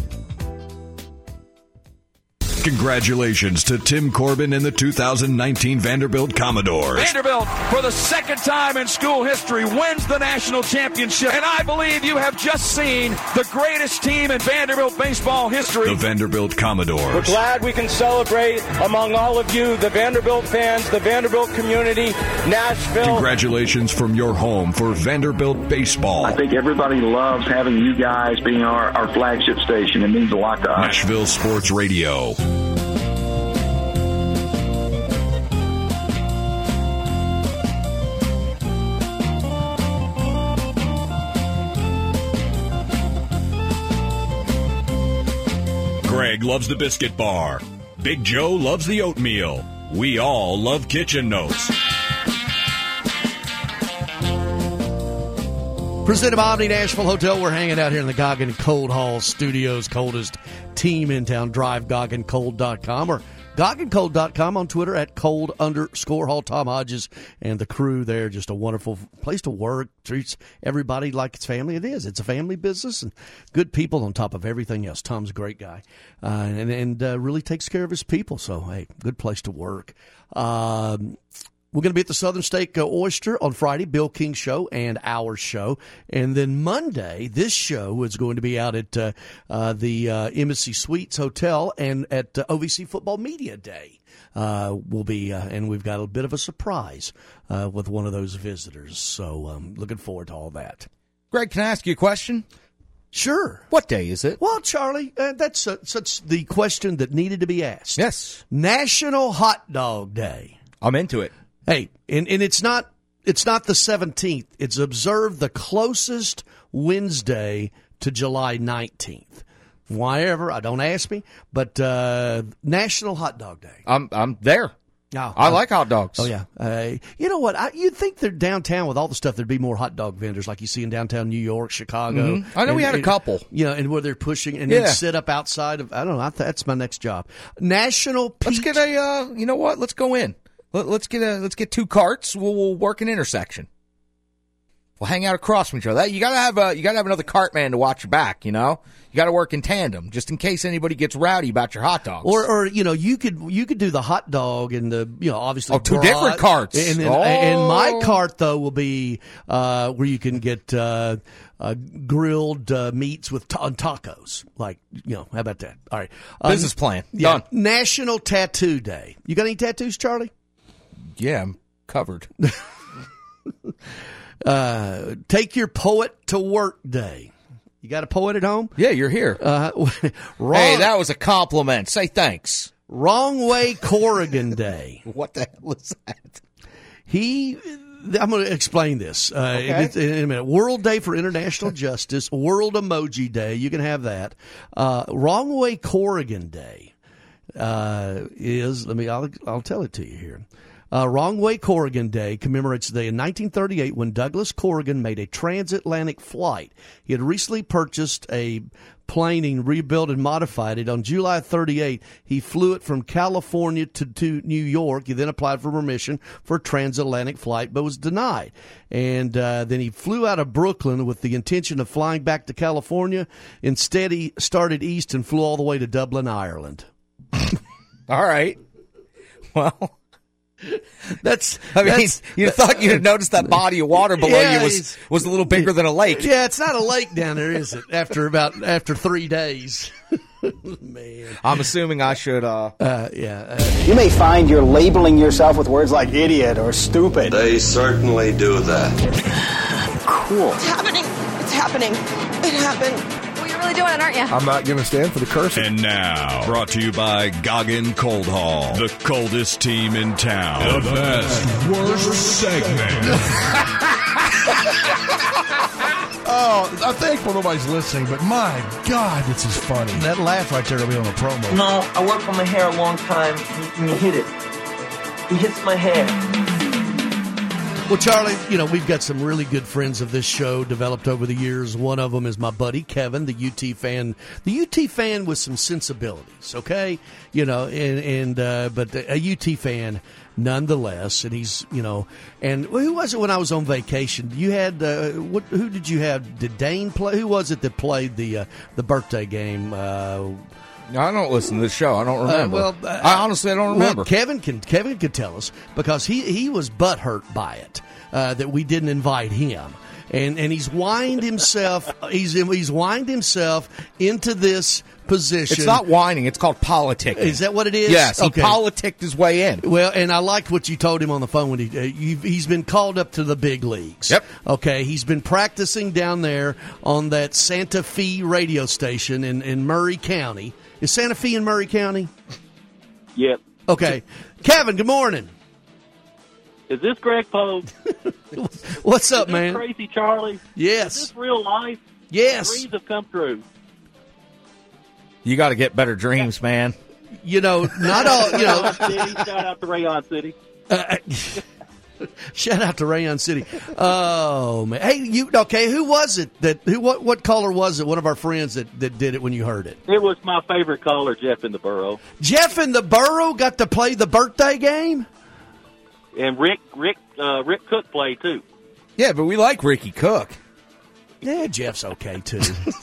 Congratulations to Tim Corbin and the 2019 Vanderbilt Commodores. Vanderbilt, for the second time in school history, wins the national championship. And I believe you have just seen the greatest team in Vanderbilt baseball history. The Vanderbilt Commodores. We're glad we can celebrate among all of you, the Vanderbilt fans, the Vanderbilt community, Nashville. Congratulations from your home for Vanderbilt baseball. I think everybody loves having you guys being our flagship station. It means a lot to us. Nashville Sports Radio. Greg loves the Biscuit Bar. Big Joe loves the oatmeal. We all love Kitchen Notes. Presented by Omni Nashville Hotel. We're hanging out here in the Goggin Cold Hall Studios. Coldest team in town. Drive GogginCold.com or GogginCold.com on Twitter at @cold_hall. Tom Hodges and the crew there. Just a wonderful place to work. Treats everybody like it's family. It is. It's a family business and good people on top of everything else. Tom's a great guy and really takes care of his people. So, hey, good place to work. We're going to be at the Southern Steak Oyster on Friday, Bill King show and our show. And then Monday, this show is going to be out at the Embassy Suites Hotel and at OVC Football Media Day. We'll be, and we've got a bit of a surprise with one of those visitors. So looking forward to all that. Greg, can I ask you a question? Sure. What day is it? Well, Charlie, that's such the question that needed to be asked. Yes. National Hot Dog Day. I'm into it. Hey, and it's not the 17th. It's observed the closest Wednesday to July 19th. Why ever? Don't ask me. But National Hot Dog Day. I'm there. Oh, I like hot dogs. Oh, yeah. You know what? You'd think they're downtown with all the stuff, there'd be more hot dog vendors like you see in downtown New York, Chicago. Mm-hmm. I know we had a couple. Yeah, and where they're pushing and then sit up outside of, I don't know, that's my next job. National Peach. Let's get you know what? Let's go in. Let's get 2 carts. We'll work an intersection. Well, hang out across from each other. You gotta have another cart man to watch your back. You know, you got to work in tandem just in case anybody gets rowdy about your hot dogs. Or you could do the hot dog and the obviously two different carts. And my cart though will be where you can get grilled meats with tacos. Like how about that? All right, business plan done. National Tattoo Day. You got any tattoos, Charlie? Yeah, I'm covered. Take your poet to work day. You got a poet at home? Yeah, you're here. Hey, that was a compliment. Say thanks. Wrong Way Corrigan Day. What the hell is that? I'm going to explain this in a minute. World Day for International Justice, World Emoji Day. You can have that. Wrong Way Corrigan Day is. I'll tell it to you here. Wrong Way Corrigan Day commemorates the day in 1938 when Douglas Corrigan made a transatlantic flight. He had recently purchased a plane and rebuilt and modified it. On July 38, he flew it from California to New York. He then applied for permission for a transatlantic flight, but was denied. And then he flew out of Brooklyn with the intention of flying back to California. Instead, he started east and flew all the way to Dublin, Ireland. All right. Well... you thought you'd have noticed that body of water below you was a little bigger than a lake. Yeah, it's not a lake down there, is it? After 3 days. Man. I'm assuming I should, You may find you're labeling yourself with words like idiot or stupid. They certainly do that. Cool. It's happening. It's happening. It happened. You're really doing it, aren't you? I'm not going to stand for the cursing. And now, brought to you by Goggin Cold Hall, the coldest team in town. The best, worst segment. I'm thankful nobody's listening, but my God, this is funny. That laugh right there will be on the promo. No, I worked on my hair a long time, and he hit it. He hits my hair. Well, Charlie, we've got some really good friends of this show developed over the years. One of them is my buddy Kevin, the UT fan. The UT fan with some sensibilities, okay? But a UT fan nonetheless. And he's, and who was it when I was on vacation? You had who did you have? Did Dane play? Who was it that played the birthday game? I don't listen to the show. I don't remember. I honestly don't remember. Well, Kevin can tell us because he was butthurt by it that we didn't invite him, and he's whined himself. He's whined himself into this position. It's not whining. It's called politicking. Is that what it is? Yes. He politicked his way in. Well, and I liked what you told him on the phone when he's been called up to the big leagues. Yep. Okay. He's been practicing down there on that Santa Fe radio station in Murray County. Is Santa Fe in Murray County? Yep. Okay. Kevin, good morning. Is this Greg Pogue? What's up, man? Crazy Charlie? Yes. Is this real life? Yes. Dreams have come true. You got to get better dreams, man. Not all. Shout out to Rayon City. Shout out to Rayon City. Oh man! Hey, okay? Who was it What caller was it? One of our friends that did it when you heard it. It was my favorite caller, Jeff in the Burrow. Jeff in the Burrow got to play the birthday game, and Rick Cook played too. Yeah, but we like Ricky Cook. Yeah, Jeff's okay too.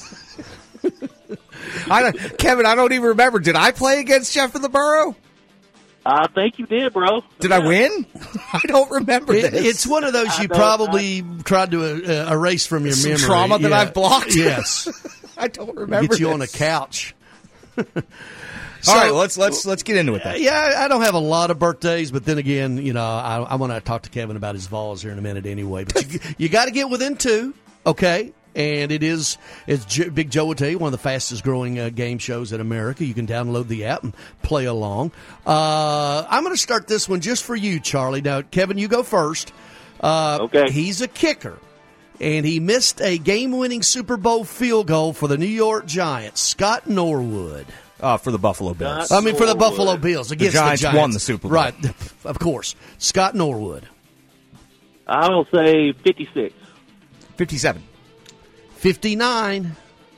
Kevin, I don't even remember. Did I play against Jeff in the Burrow? I think you did, bro. Did I win? I don't remember this. It's one of those you probably tried to erase from your memory. Trauma that I've blocked? Yes. I don't remember. Get you on a couch. All right, let's get into it then. Yeah, I don't have a lot of birthdays, but then again, I want to talk to Kevin about his Vols here in a minute anyway. But you got to get within 2, okay? And it's Big Joe will tell you, one of the fastest growing game shows in America. You can download the app and play along. I'm going to start this one just for you, Charlie. Now, Kevin, you go first. Okay. He's a kicker, and he missed a game-winning Super Bowl field goal for the New York Giants. Scott Norwood. For the Buffalo Bills. For the Buffalo Bills. Against the Giants won the Super Bowl. Right, of course. Scott Norwood. I will say 56. 57. 59.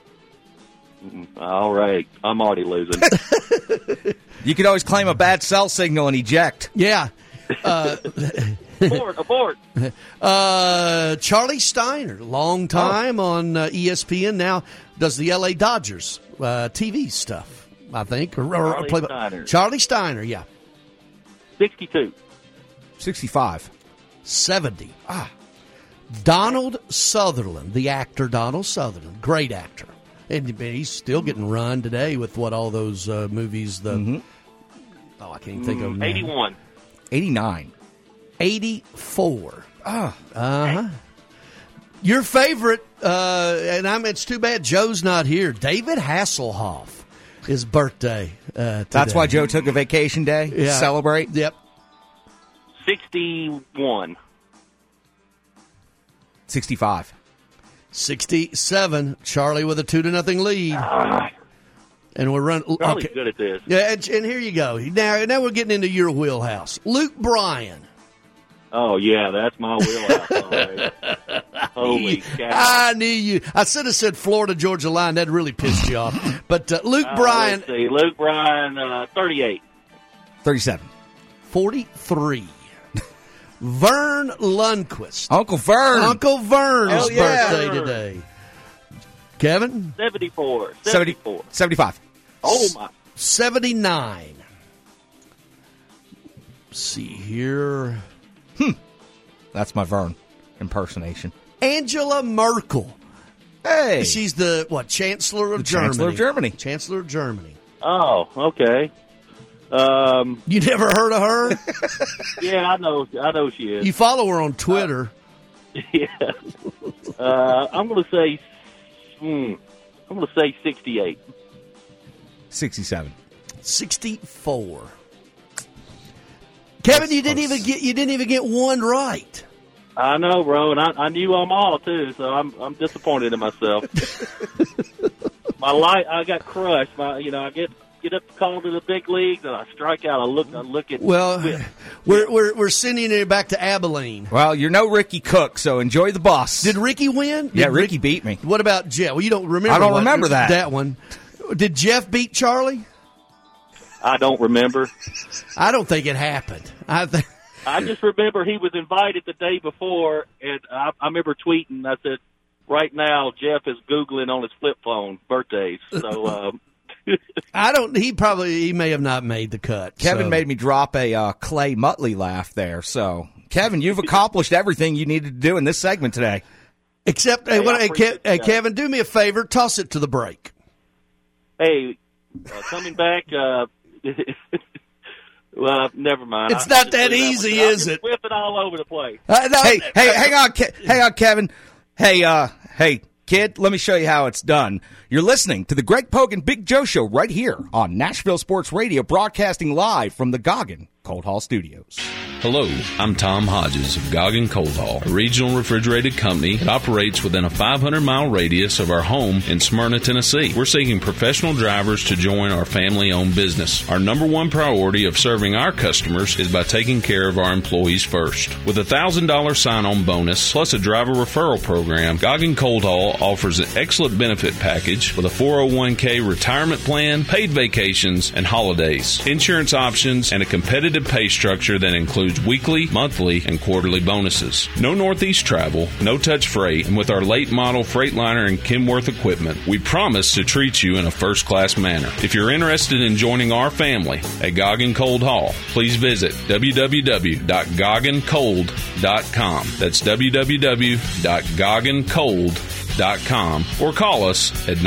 All right. I'm already losing. You could always claim a bad cell signal and eject. Yeah. Abort. Charlie Steiner, long time on ESPN. Now does the L.A. Dodgers TV stuff, I think. Charlie Steiner, yeah. 62. 65. 70. Donald Sutherland, the actor Donald Sutherland, great actor. And he's still getting run today with all those movies. I can't even think of them. 81. 89. 84. Your favorite, it's too bad Joe's not here. David Hasselhoff, his birthday today. That's why Joe took a vacation day to celebrate? Yep. 61. 65. 67. Charlie with a 2-0 lead. And we're running. Charlie's good at this. Yeah, and here you go. Now we're getting into your wheelhouse. Luke Bryan. Oh, yeah, that's my wheelhouse. Right. Holy cow. I knew you. I should have said Florida Georgia line. That really pissed you off. But Luke Bryan. Let's see. Luke Bryan, 38. 37. 43. Vern Lundquist. Uncle Vern. Uncle Vern's birthday today. Kevin? 74. 75. Oh, my. 79. Let's see here. That's my Vern impersonation. Angela Merkel. Hey. She's the, Chancellor of Germany. Chancellor of Germany. Oh, okay. You never heard of her? Yeah, I know she is. You follow her on Twitter. Yeah. I'm going to say 68. 67. 64. Kevin, you didn't even get one right. I know, bro, and I knew them all too, so I'm disappointed in myself. I got crushed. I get up called to the big leagues, and I strike out. I look at. Well, we're sending it back to Abilene. Well, you're no Ricky Cook, so enjoy the bus. Did Ricky win? Yeah, Ricky beat me. What about Jeff? Well, you don't remember. I don't remember that one. Did Jeff beat Charlie? I don't remember. I don't think it happened. I just remember he was invited the day before, and I remember tweeting. I said, "Right now, Jeff is Googling on his flip phone birthdays." So He may have not made the cut. Kevin made me drop a Clay Muttley laugh there. So, Kevin, you've accomplished everything you needed to do in this segment today. Except, Kevin, do me a favor. Toss it to the break. Hey, coming back. Well, never mind. It's not that easy, is it? Whipping all over the place. Hey, hang on, Kevin. Hey, kid, let me show you how it's done. You're listening to the Greg Pogan Big Joe Show right here on Nashville Sports Radio, broadcasting live from the Goggin Cold Hall Studios. Hello, I'm Tom Hodges of Goggin Cold Hall, a regional refrigerated company that operates within a 500-mile radius of our home in Smyrna, Tennessee. We're seeking professional drivers to join our family-owned business. Our number one priority of serving our customers is by taking care of our employees first. With a $1,000 sign-on bonus plus a driver referral program, Goggin Cold Hall offers an excellent benefit package with a 401k retirement plan, paid vacations, and holidays, insurance options, and a competitive pay structure that includes weekly, monthly, and quarterly bonuses. No Northeast travel, no touch freight, and with our late model Freightliner and Kenworth equipment, we promise to treat you in a first-class manner. If you're interested in joining our family at Goggin Cold Hall, please visit www.goggincold.com. That's www.goggincold.com or call us at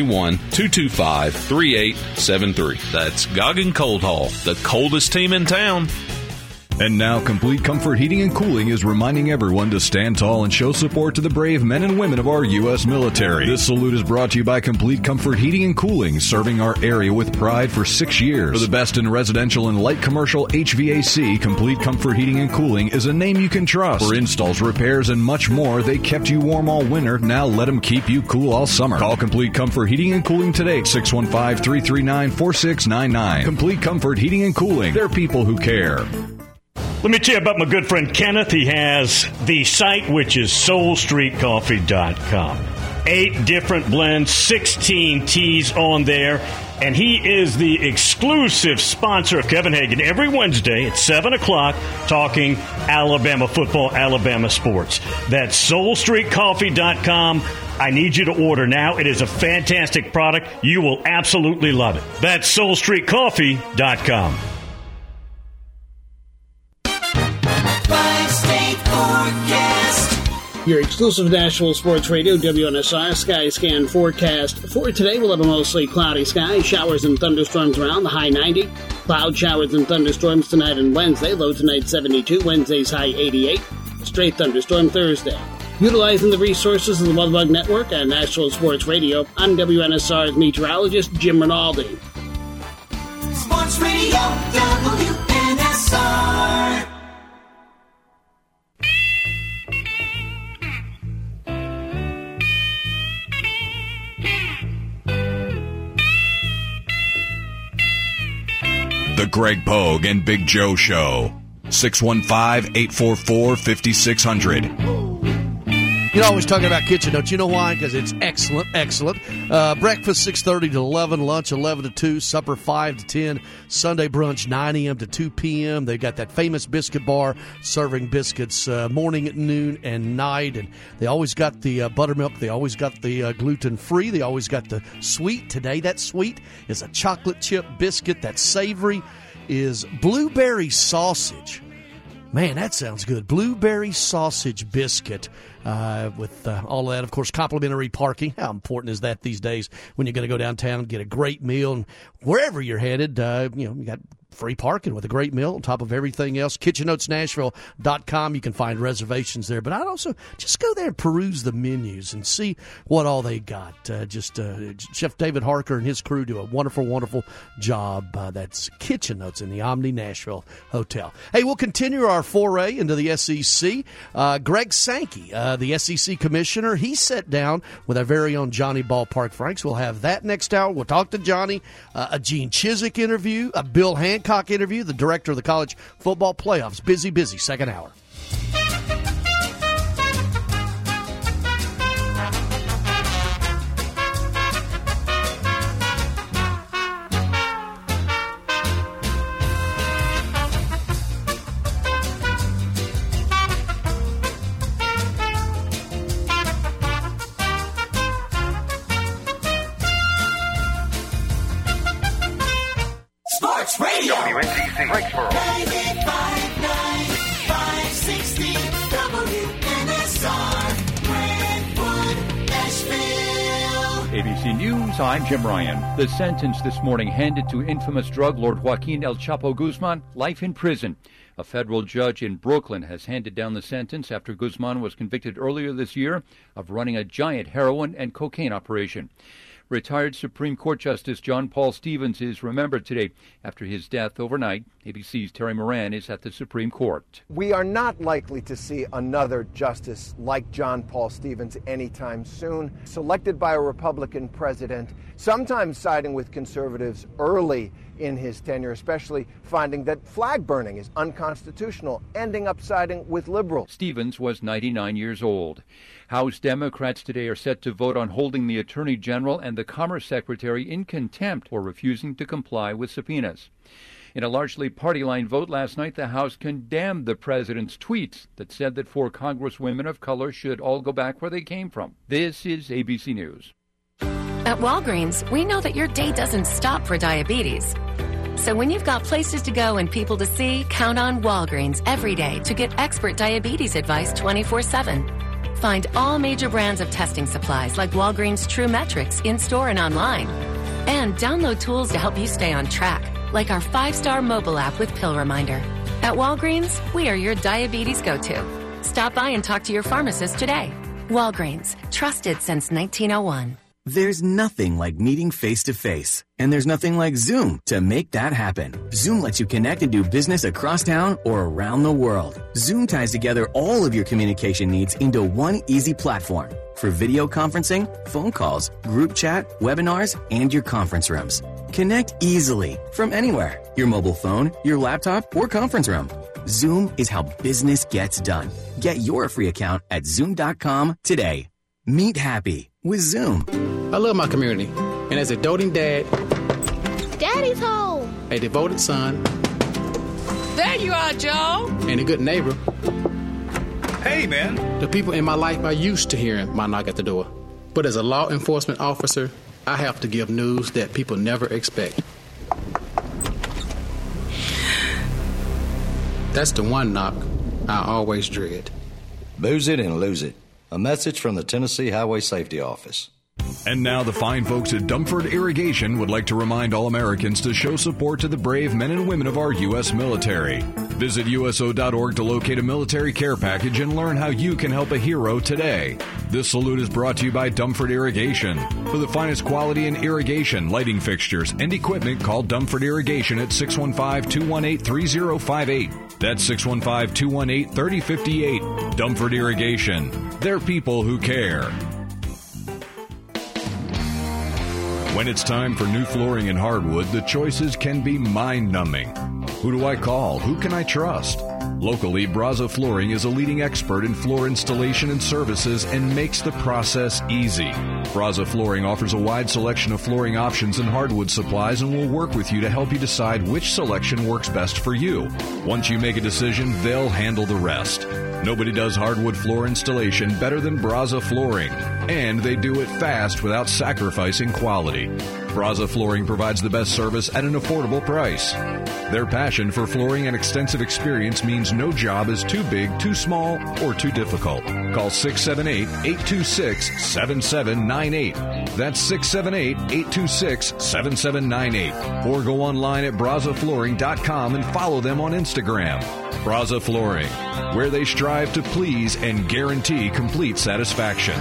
931-225-3873. That's Goggin Cold Hall, the coldest team in town. And now, Complete Comfort Heating and Cooling is reminding everyone to stand tall and show support to the brave men and women of our U.S. military. This salute is brought to you by Complete Comfort Heating and Cooling, serving our area with pride for 6 years. For the best in residential and light commercial HVAC, Complete Comfort Heating and Cooling is a name you can trust. For installs, repairs, and much more, they kept you warm all winter. Now let them keep you cool all summer. Call Complete Comfort Heating and Cooling today, 615-339-4699. Complete Comfort Heating and Cooling. They're people who care. Let me tell you about my good friend Kenneth. He has the site, which is soulstreetcoffee.com. 8 different blends, 16 teas on there. And he is the exclusive sponsor of Kevin Hagan every Wednesday at 7 o'clock talking Alabama football, Alabama sports. That's SoulStreetCoffee.com. I need you to order now. It is a fantastic product. You will absolutely love it. That's SoulStreetCoffee.com. Five-state forecast. Your exclusive Nashville Sports Radio, WNSR Sky Scan forecast. For today, we'll have a mostly cloudy sky. Showers and thunderstorms around, the high 90. Cloud showers and thunderstorms tonight and Wednesday. Low tonight 72. Wednesday's high 88. Straight thunderstorm Thursday. Utilizing the resources of the WeatherBug Network and Nashville Sports Radio, I'm WNSR's meteorologist, Jim Rinaldi. Sports Radio, WNSR. The Greg Pogue and Big Joe Show. 615-844-5600. You know, always talking about kitchen notes. You know why? Because it's excellent, excellent. Breakfast 6:30 to 11, lunch 11 to 2, supper 5 to 10, Sunday brunch 9 a.m. to 2 p.m. They've got that famous biscuit bar serving biscuits morning, noon, and night. And they always got the buttermilk. They always got the gluten-free. They always got the sweet. Today, that sweet is a chocolate chip biscuit. That savory is blueberry sausage. Man, that sounds good. Blueberry sausage biscuit with all of that. Of course, complimentary parking. How important is that these days when you're going to go downtown and get a great meal? And wherever you're headed, you got free parking with a great meal on top of everything else. KitchenNotesNashville.com. You can find reservations there. But I'd also just go there and peruse the menus and see what all they got. Chef David Harker and his crew do a wonderful, wonderful job. That's Kitchen Notes in the Omni Nashville Hotel. Hey, we'll continue our foray into the SEC. Greg Sankey, the SEC commissioner, he sat down with our very own Johnny Ballpark Franks. We'll have that next hour. We'll talk to Johnny, a Gene Chizik interview, a Bill Hancock interview, the director of the college football playoffs. Busy second hour. Sports Radio. WNCC. Rexboro. 95.9, 560 WNSR. Brentwood, Nashville. ABC News, I'm Jim Ryan. The sentence this morning handed to infamous drug lord Joaquin El Chapo Guzman, life in prison. A federal judge in Brooklyn has handed down the sentence after Guzman was convicted earlier this year of running a giant heroin and cocaine operation. Retired Supreme Court Justice John Paul Stevens is remembered today after his death overnight. ABC's Terry Moran is at the Supreme Court. We are not likely to see another justice like John Paul Stevens anytime soon. Selected by a Republican president, sometimes siding with conservatives early in his tenure, especially finding that flag burning is unconstitutional, ending up siding with liberals. Stevens was 99 years old. House Democrats today are set to vote on holding the Attorney General and the Commerce Secretary in contempt for refusing to comply with subpoenas. In a largely party-line vote last night, the House condemned the president's tweets that said that 4 congresswomen of color should all go back where they came from. This is ABC News. At Walgreens, we know that your day doesn't stop for diabetes. So when you've got places to go and people to see, count on Walgreens every day to get expert diabetes advice 24/7. Find all major brands of testing supplies like Walgreens True Metrics in-store and online. And download tools to help you stay on track, like our 5-star mobile app with Pill Reminder. At Walgreens, we are your diabetes go-to. Stop by and talk to your pharmacist today. Walgreens, trusted since 1901. There's nothing like meeting face-to-face, and there's nothing like Zoom to make that happen. Zoom lets you connect and do business across town or around the world. Zoom ties together all of your communication needs into one easy platform for video conferencing, phone calls, group chat, webinars, and your conference rooms. Connect easily from anywhere, your mobile phone, your laptop, or conference room. Zoom is how business gets done. Get your free account at Zoom.com today. Meet happy with Zoom. I love my community, and as a doting dad, Daddy's home, a devoted son, there you are, Joe, and a good neighbor. Hey, man. The people in my life are used to hearing my knock at the door. But as a law enforcement officer, I have to give news that people never expect. That's the one knock I always dread. Booze it and lose it. A message from the Tennessee Highway Safety Office. And now the fine folks at Dumford Irrigation would like to remind all Americans to show support to the brave men and women of our U.S. military. Visit USO.org to locate a military care package and learn how you can help a hero today. This salute is brought to you by Dumford Irrigation. For the finest quality in irrigation, lighting fixtures, and equipment, call Dumford Irrigation at 615-218-3058. That's 615-218-3058. Dumford Irrigation. They're people who care. When it's time for new flooring and hardwood, the choices can be mind-numbing. Who do I call? Who can I trust? Locally, Braza Flooring is a leading expert in floor installation and services and makes the process easy. Braza Flooring offers a wide selection of flooring options and hardwood supplies and will work with you to help you decide which selection works best for you. Once you make a decision, they'll handle the rest. Nobody does hardwood floor installation better than Braza Flooring, and they do it fast without sacrificing quality. Braza Flooring provides the best service at an affordable price. Their passion for flooring and extensive experience means no job is too big, too small, or too difficult. Call 678-826-7798. That's 678-826-7798. Or go online at brazaflooring.com and follow them on Instagram. Braza Flooring, where they strive to please and guarantee complete satisfaction.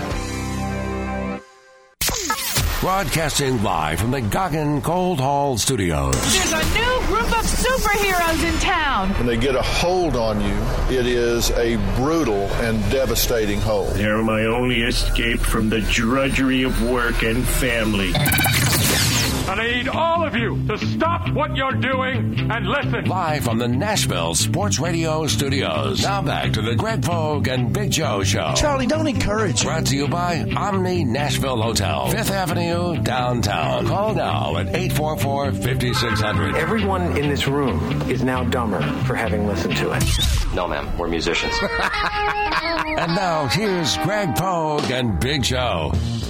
Broadcasting live from the Goggin Cold Hall Studios. There's a new group of superheroes in town. When they get a hold on you, it is a brutal and devastating hold. They're my only escape from the drudgery of work and family. I need all of you to stop what you're doing and listen. Live from the Nashville Sports Radio Studios. Now back to the Greg Pogue and Big Joe Show. Charlie, don't encourage him. Brought to you by Omni Nashville Hotel, 5th Avenue, downtown. Call now at 844-5600. Everyone in this room is now dumber for having listened to it. No, ma'am. We're musicians. And now, here's Greg Pogue and Big Joe.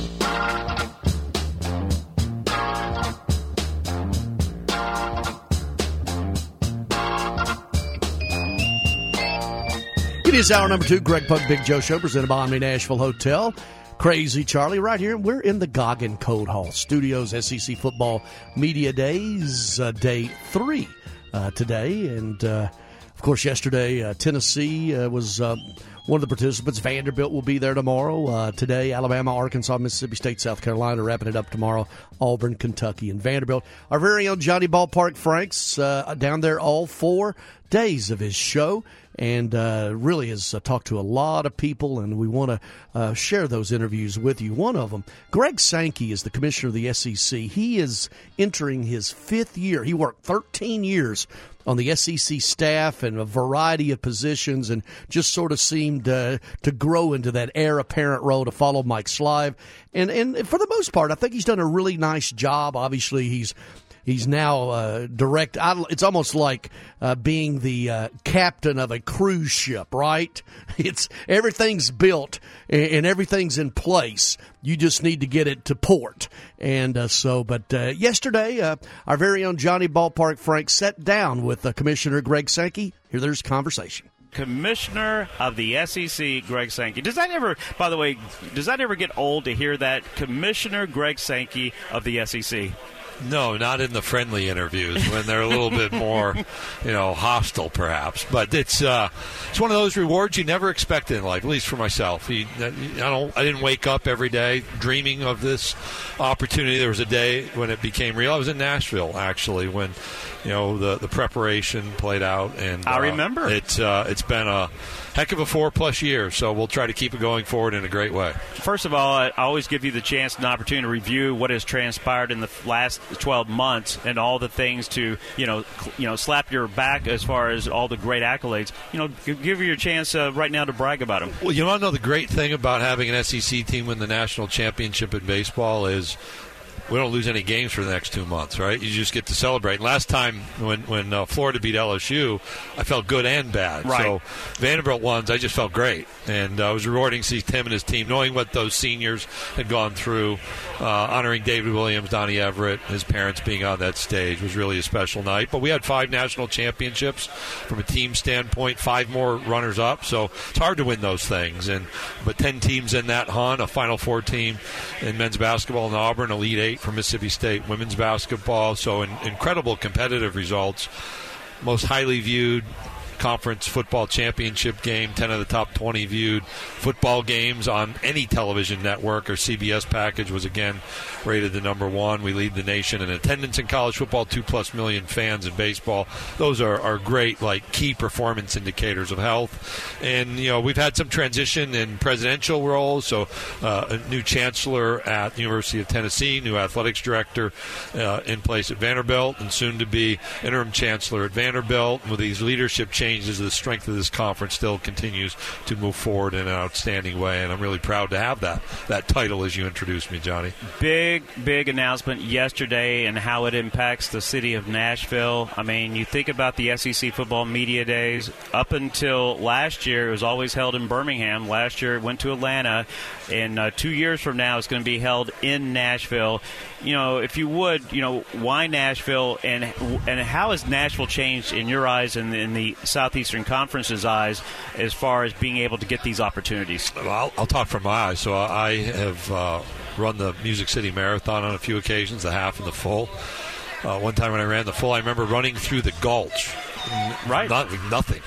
It is hour number 2, Greg Pogue, Big Joe Show, presented by Omni Nashville Hotel. Crazy Charlie right here. We're in the Goggin Cold Hall Studios, SEC Football Media Days, day 3 today. And, of course, yesterday, Tennessee was one of the participants. Vanderbilt will be there tomorrow. Today, Alabama, Arkansas, Mississippi State, South Carolina, wrapping it up tomorrow. Auburn, Kentucky, and Vanderbilt. Our very own Johnny Ballpark Franks down there all 4 days of his show. And really has talked to a lot of people, and we want to share those interviews with you. One of them, Greg Sankey, is the commissioner of the SEC. He is entering his 5th year. He worked 13 years on the SEC staff and a variety of positions, and just sort of seemed to grow into that heir apparent role to follow Mike Slive. And for the most part, I think he's done a really nice job. Obviously, He's now direct. It's almost like being the captain of a cruise ship, right? Everything's built and everything's in place. You just need to get it to port. And yesterday, our very own Johnny Ballpark Frank sat down with Commissioner Greg Sankey. Here, there's conversation. Commissioner of the SEC, Greg Sankey. Does that ever get old to hear that? Commissioner Greg Sankey of the SEC. No, not in the friendly interviews when they're a little bit more, hostile perhaps. But it's one of those rewards you never expect in life, at least for myself. I didn't wake up every day dreaming of this opportunity. There was a day when it became real. I was in Nashville actually when the preparation played out, and I remember it's been a heck of a 4+ years, so we'll try to keep it going forward in a great way. First of all, I always give you the chance and opportunity to review what has transpired in the last 12 months and all the things to, slap your back as far as all the great accolades, give you a chance right now to brag about them. Well, you want to know the great thing about having an SEC team win the national championship in baseball is we don't lose any games for the next 2 months, right? You just get to celebrate. Last time when Florida beat LSU, I felt good and bad. Right. So Vanderbilt ones, I just felt great. And it was rewarding to see Tim and his team, knowing what those seniors had gone through, honoring David Williams, Donnie Everett, his parents being on that stage was really a special night. But we had 5 national championships from a team standpoint, 5 more runners-up. So it's hard to win those things. But 10 teams in that hunt, a Final Four team in men's basketball in Auburn, Elite 8 from Mississippi State women's basketball. So incredible competitive results. Most highly viewed conference football championship game, 10 of the top 20 viewed football games on any television network or CBS package was again rated the number 1. We lead the nation in attendance in college football, 2+ million fans in baseball. Those are great, key performance indicators of health. And, we've had some transition in presidential roles. So a new chancellor at the University of Tennessee, new athletics director in place at Vanderbilt, and soon to be interim chancellor at Vanderbilt. And with these leadership changes, the strength of this conference still continues to move forward in an outstanding way, and I'm really proud to have that title as you introduced me, Johnny. Big announcement yesterday and how it impacts the city of Nashville. I mean, you think about the SEC football media days. Up until last year, it was always held in Birmingham. Last year, it went to Atlanta, and 2 years from now, it's going to be held in Nashville. If you would, why Nashville, and how has Nashville changed in your eyes and in the Southeastern Conference's eyes as far as being able to get these opportunities? Well, I'll talk from my eyes. So I have run the Music City Marathon on a few occasions, the half and the full. One time when I ran the full, I remember running through the Gulch. Right. Nothing.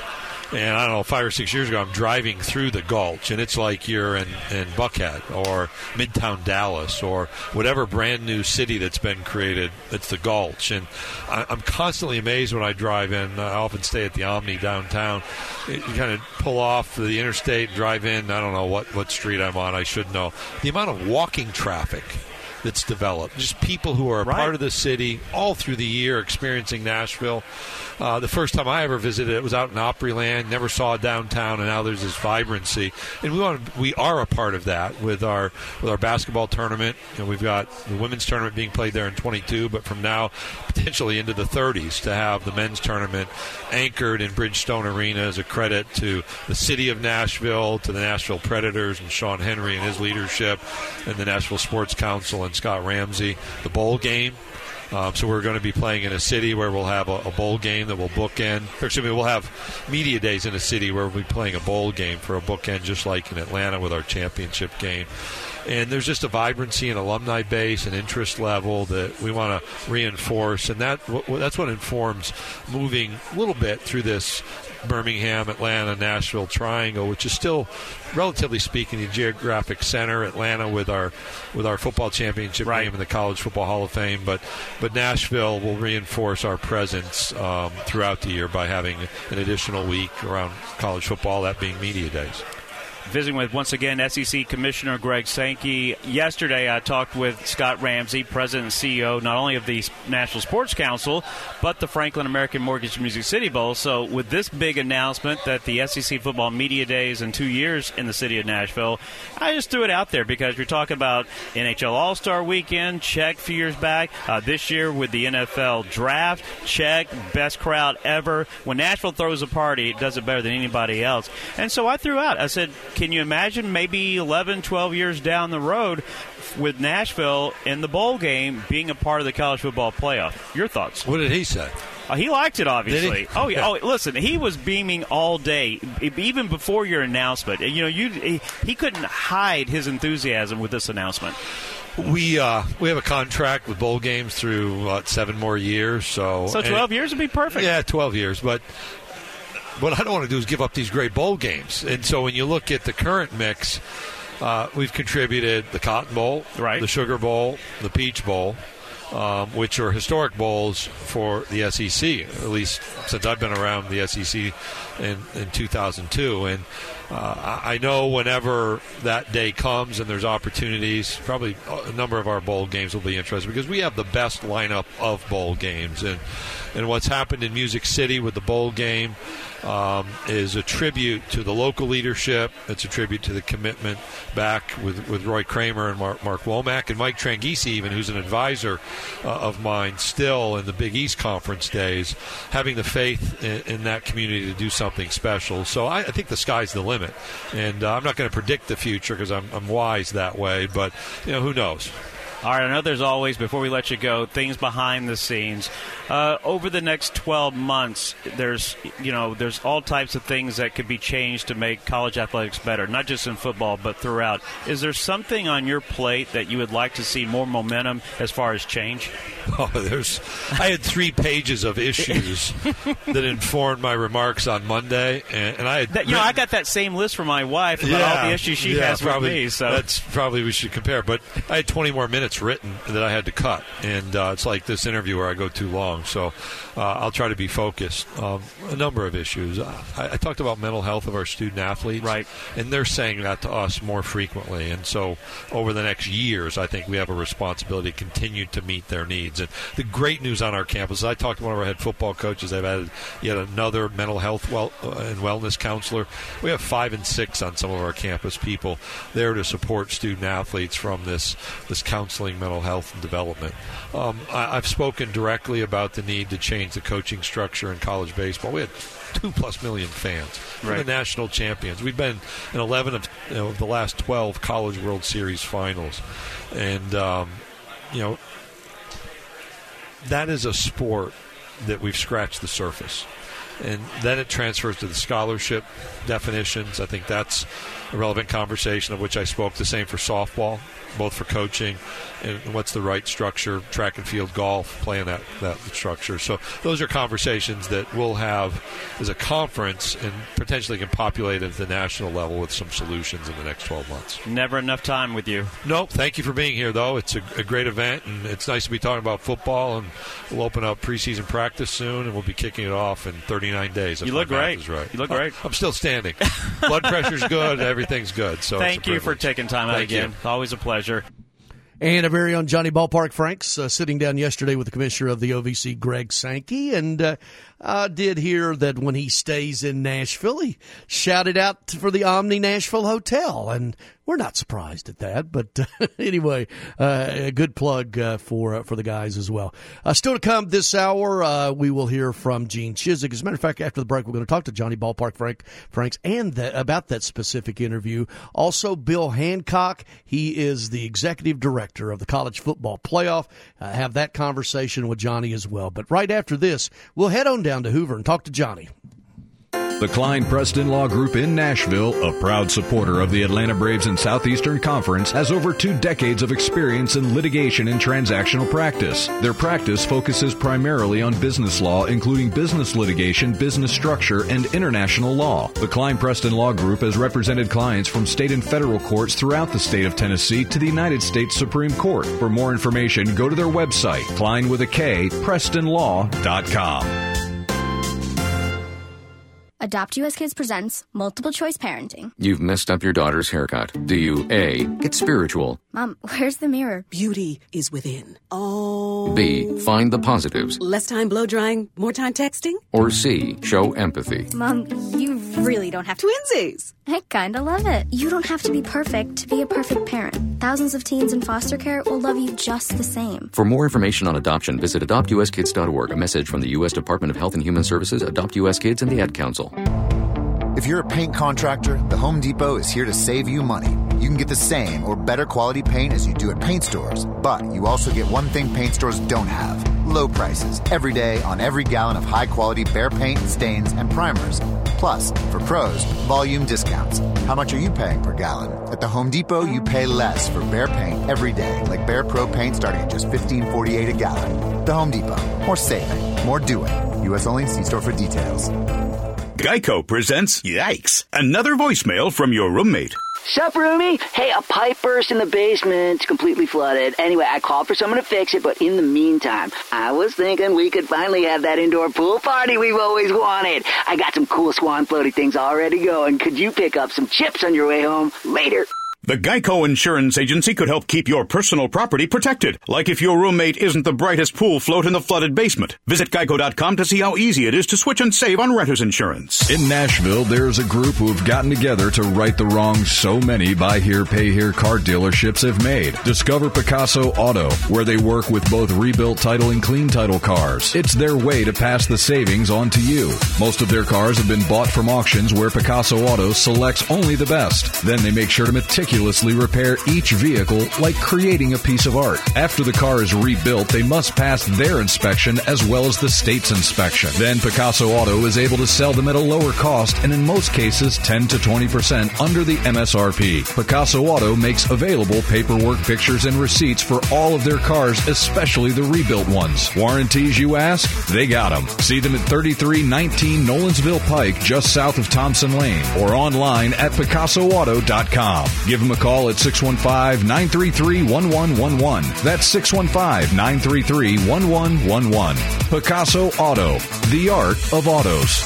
And I don't know, 5 or 6 years ago, I'm driving through the Gulch, and it's like you're in Buckhead or Midtown Dallas or whatever brand new city that's been created. It's the Gulch. And I'm constantly amazed when I drive in. I often stay at the Omni downtown. You kind of pull off the interstate, drive in. I don't know what street I'm on. I should know. The amount of walking traffic that's developed. Just people who are a part of the city all through the year experiencing Nashville. The first time I ever visited it was out in Opryland, never saw downtown, and now there's this vibrancy. And we are a part of that with our basketball tournament. And we've got the women's tournament being played there in 22, but from now potentially into the 30s to have the men's tournament anchored in Bridgestone Arena is a credit to the city of Nashville, to the Nashville Predators and Sean Henry and his leadership, and the Nashville Sports Council and Scott Ramsey. The bowl game. So we're going to be playing in a city where we'll have a bowl game that will bookend. We'll have media days in a city where we'll be playing a bowl game for a bookend, just like in Atlanta with our championship game. And there's just a vibrancy and alumni base and interest level that we want to reinforce, and that's what informs moving a little bit through this Birmingham, Atlanta, Nashville triangle, which is still, relatively speaking, the geographic center. Atlanta with our football championship game in the College Football Hall of Fame, but Nashville will reinforce our presence throughout the year by having an additional week around college football, that being media days. Visiting with, once again, SEC Commissioner Greg Sankey. Yesterday, I talked with Scott Ramsey, President and CEO, not only of the National Sports Council, but the Franklin American Mortgage Music City Bowl. So with this big announcement that the SEC Football Media Days in 2 years in the city of Nashville, I just threw it out there because you're talking about NHL All-Star Weekend, check, a few years back. This year with the NFL Draft, check, best crowd ever. When Nashville throws a party, it does it better than anybody else. And so I threw out, I said, can you imagine maybe 11, 12 years down the road with Nashville in the bowl game being a part of the college football playoff? Your thoughts? What did he say? He liked it, obviously. Oh, yeah. Oh, listen, he was beaming all day, even before your announcement. He couldn't hide his enthusiasm with this announcement. We have a contract with bowl games through 7 more years. So 12 years would be perfect. Yeah, 12 years, but what I don't want to do is give up these great bowl games. And so when you look at the current mix, we've contributed the Cotton Bowl, the Sugar Bowl, the Peach Bowl, which are historic bowls for the SEC, at least since I've been around the SEC in 2002. And I know whenever that day comes and there's opportunities, probably a number of our bowl games will be interesting because we have the best lineup of bowl games. And what's happened in Music City with the bowl game is a tribute to the local leadership. It's a tribute to the commitment back with Roy Kramer and Mark Womack and Mike Tranghese, even, who's an advisor of mine still in the Big East Conference days, having the faith in that community to do something special. So I think the sky's the limit. And I'm not going to predict the future because I'm wise that way, but who knows? All right, I know there's always, before we let you go, things behind the scenes. Over the next 12 months, there's all types of things that could be changed to make college athletics better, not just in football, but throughout. Is there something on your plate that you would like to see more momentum as far as change? Oh, I had 3 pages of issues that informed my remarks on Monday, and I had I got that same list from my wife about all the issues she has with me. So that's probably we should compare. But I had 20 more minutes written that I had to cut, and it's like this interview where I go too long. So I'll try to be focused. A number of issues. I talked about mental health of our student athletes, right? And they're saying that to us more frequently. And so over the next years, I think we have a responsibility to continue to meet their needs. And the great news on our campus, I talked to one of our head football coaches. They've added yet another mental health and wellness counselor. We have 5 and 6 on some of our campus people there to support student athletes from this counseling, mental health, and development. I've spoken directly about the need to change the coaching structure in college baseball. We had 2+ million fans. We're the national champions. We've been in 11 of the last 12 College World Series finals. And, that is a sport that we've scratched the surface. And then it transfers to the scholarship definitions. I think that's a relevant conversation of which I spoke. The same for softball, both for coaching and what's the right structure, track and field, golf, playing that structure. So those are conversations that we'll have as a conference and potentially can populate at the national level with some solutions in the next 12 months. Never enough time with you. Nope. Thank you for being here, though. It's a great event, and it's nice to be talking about football, and we'll open up preseason practice soon, and we'll be kicking it off in 39 days. You look great. Right. You look great. I'm still standing. Blood pressure's good. Everything's good. So thank you for taking time out again. Always a pleasure. And a very own Johnny Ballpark Franks sitting down yesterday with the commissioner of the OVC, Greg Sankey, and did hear that when he stays in Nashville, he shouted out for the Omni Nashville Hotel, and we're not surprised at that. But anyway, a good plug for the guys as well. Still to come this hour, we will hear from Gene Chizik. As a matter of fact, after the break, we're going to talk to Johnny Ballpark Franks and about that specific interview. Also, Bill Hancock. He is the executive director of the College Football Playoff. Have that conversation with Johnny as well. But right after this, we'll head on down to Hoover and talk to Johnny. The Klein Preston Law Group in Nashville, a proud supporter of the Atlanta Braves and Southeastern Conference, has over 2 decades of experience in litigation and transactional practice. Their practice focuses primarily on business law, including business litigation, business structure, and international law. The Klein Preston Law Group has represented clients from state and federal courts throughout the state of Tennessee to the United States Supreme Court. For more information, go to their website, Klein with a K, PrestonLaw.com. Adopt US Kids presents Multiple Choice Parenting. You've messed up your daughter's haircut. Do you A, get spiritual? Mom, where's the mirror? Beauty is within. Oh. B, find the positives. Less time blow drying, more time texting? Or C, show empathy. Mom, you really don't have to. Twinsies. I kinda love it. You don't have to be perfect to be a perfect parent. Thousands of teens in foster care will love you just the same. For more information on adoption, visit adoptuskids.org. A message from the U.S. Department of Health and Human Services, Adopt U.S. Kids, and the Ad Council. If you're a paint contractor, the Home Depot is here to save you money. You can get the same or better quality paint as you do at paint stores, but you also get one thing paint stores don't have: low prices every day on every gallon of high-quality Behr paint, stains, and primers. Plus, for pros, volume discounts. How much are you paying per gallon? At the Home Depot, you pay less for Behr paint every day, like Behr Pro paint starting at just $15.48 a gallon. The Home Depot. More saving, more doing. U.S. only. See store for details. Geico presents Yikes! Another voicemail from your roommate. Sup, roomie? Hey, a pipe burst in the basement. It's completely flooded. Anyway, I called for someone to fix it, but in the meantime, I was thinking we could finally have that indoor pool party we've always wanted. I got some cool swan floaty things already going. Could you pick up some chips on your way home? Later. The Geico Insurance Agency could help keep your personal property protected, like if your roommate isn't the brightest pool float in the flooded basement. Visit geico.com to see how easy it is to switch and save on renter's insurance. In Nashville, there's a group who have gotten together to right the wrongs so many buy here, pay here car dealerships have made. Discover Picasso Auto, where they work with both rebuilt title and clean title cars. It's their way to pass the savings on to you. Most of their cars have been bought from auctions where Picasso Auto selects only the best. Then they make sure to meticulously repair each vehicle like creating a piece of art. After the car is rebuilt, they must pass their inspection as well as the state's inspection. Then Picasso Auto is able to sell them at a lower cost and in most cases 10 to 20% under the MSRP. Picasso Auto makes available paperwork, pictures, and receipts for all of their cars, especially the rebuilt ones. Warranties, you ask? They got them. See them at 3319 Nolensville Pike, just south of Thompson Lane, or online at PicassoAuto.com. Give them a call at 615-933-1111. That's 615-933-1111. Picasso Auto, the art of autos.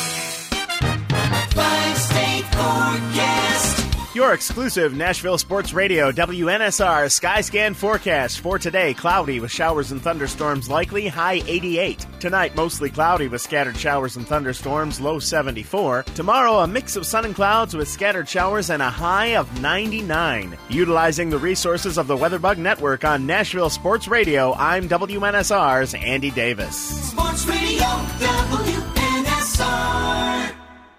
5-state forecast. Your exclusive Nashville Sports Radio WNSR Skyscan forecast for today. Cloudy with showers and thunderstorms likely, high 88. Tonight, mostly cloudy with scattered showers and thunderstorms, low 74. Tomorrow, a mix of sun and clouds with scattered showers and a high of 99. Utilizing the resources of the WeatherBug Network on Nashville Sports Radio, I'm WNSR's Andy Davis. Sports Radio WNSR.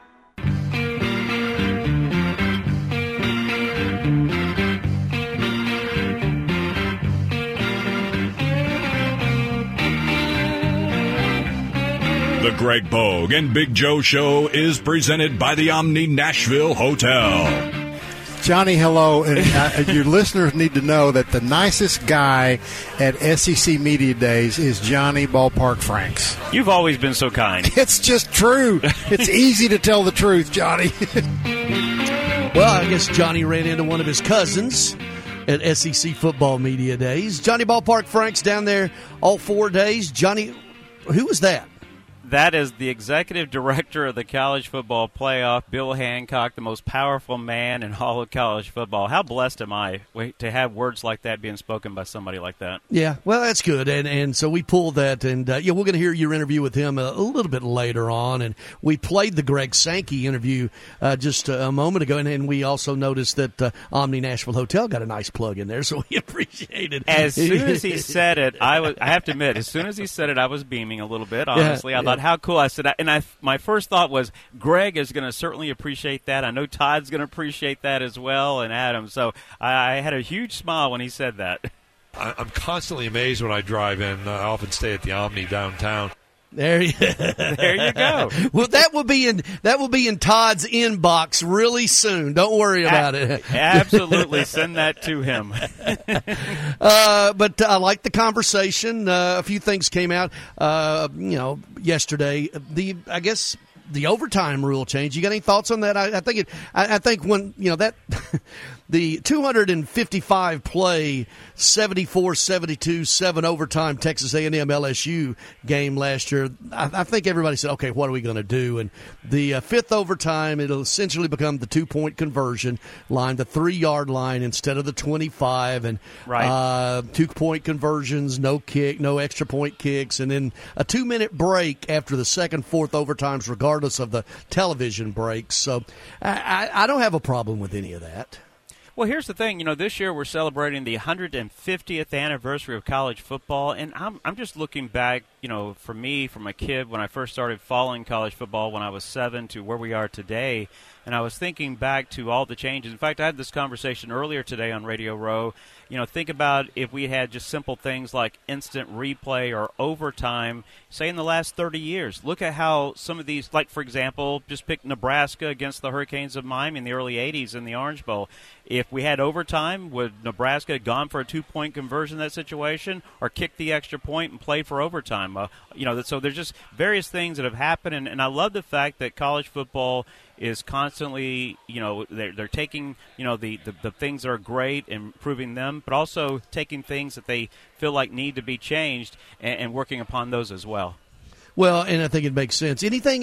The Greg Bogue and Big Joe Show is presented by the Omni Nashville Hotel. Johnny, hello. And your listeners need to know that the nicest guy at SEC Media Days is Johnny Ballpark Franks. You've always been so kind. It's just true. It's easy to tell the truth, Johnny. Well, I guess Johnny ran into one of his cousins at SEC Football Media Days. Johnny Ballpark Franks down there all 4 days. Johnny, who was that? That is the executive director of the college football playoff, Bill Hancock, the most powerful man in all of college football. How blessed am I to have words like that being spoken by somebody like that? Yeah, well, that's good. And so we pulled that, and we're going to hear your interview with him a little bit later on. And we played the Greg Sankey interview just a moment ago, and we also noticed that Omni Nashville Hotel got a nice plug in there, so we appreciate it. As soon as he said it, I have to admit, as soon as he said it, I was beaming a little bit, honestly. I thought, how cool. I said, my first thought was, Greg is going to certainly appreciate that. I know Todd's going to appreciate that as well, and Adam. So I had a huge smile when he said that. I'm constantly amazed when I drive in. I often stay at the Omni downtown. There you go. Well, that will be in Todd's inbox really soon. Don't worry about it. Absolutely, send that to him. But I like the conversation. A few things came out, yesterday. I guess the overtime rule change. You got any thoughts on that? I think when that the 255 play 74-72 overtime Texas A&M LSU game last year. I think everybody said, okay, what are we going to do? And the fifth overtime, it'll essentially become the 2-point conversion line, the 3-yard line instead of the 25, and 2-point conversions, no extra point kicks, and then a 2-minute break after the second, fourth overtimes, regardless of the television breaks. So I don't have a problem with any of that. Well, here's the thing. This year we're celebrating the 150th anniversary of college football, and I'm just looking back, for me, from a kid when I first started following college football when I was 7 to where we are today, and I was thinking back to all the changes. In fact, I had this conversation earlier today on Radio Row. Think about if we had just simple things like instant replay or overtime, say in the last 30 years. Look at how some of these, like, for example, just pick Nebraska against the Hurricanes of Miami in the early 80s in the Orange Bowl. If we had overtime, would Nebraska have gone for a 2-point conversion in that situation or kicked the extra point and played for overtime? So there's just various things that have happened, and I love the fact that college football is constantly, they're taking, the things that are great and improving them, but also taking things that they feel like need to be changed and working upon those as well. Well, and I think it makes sense. Anything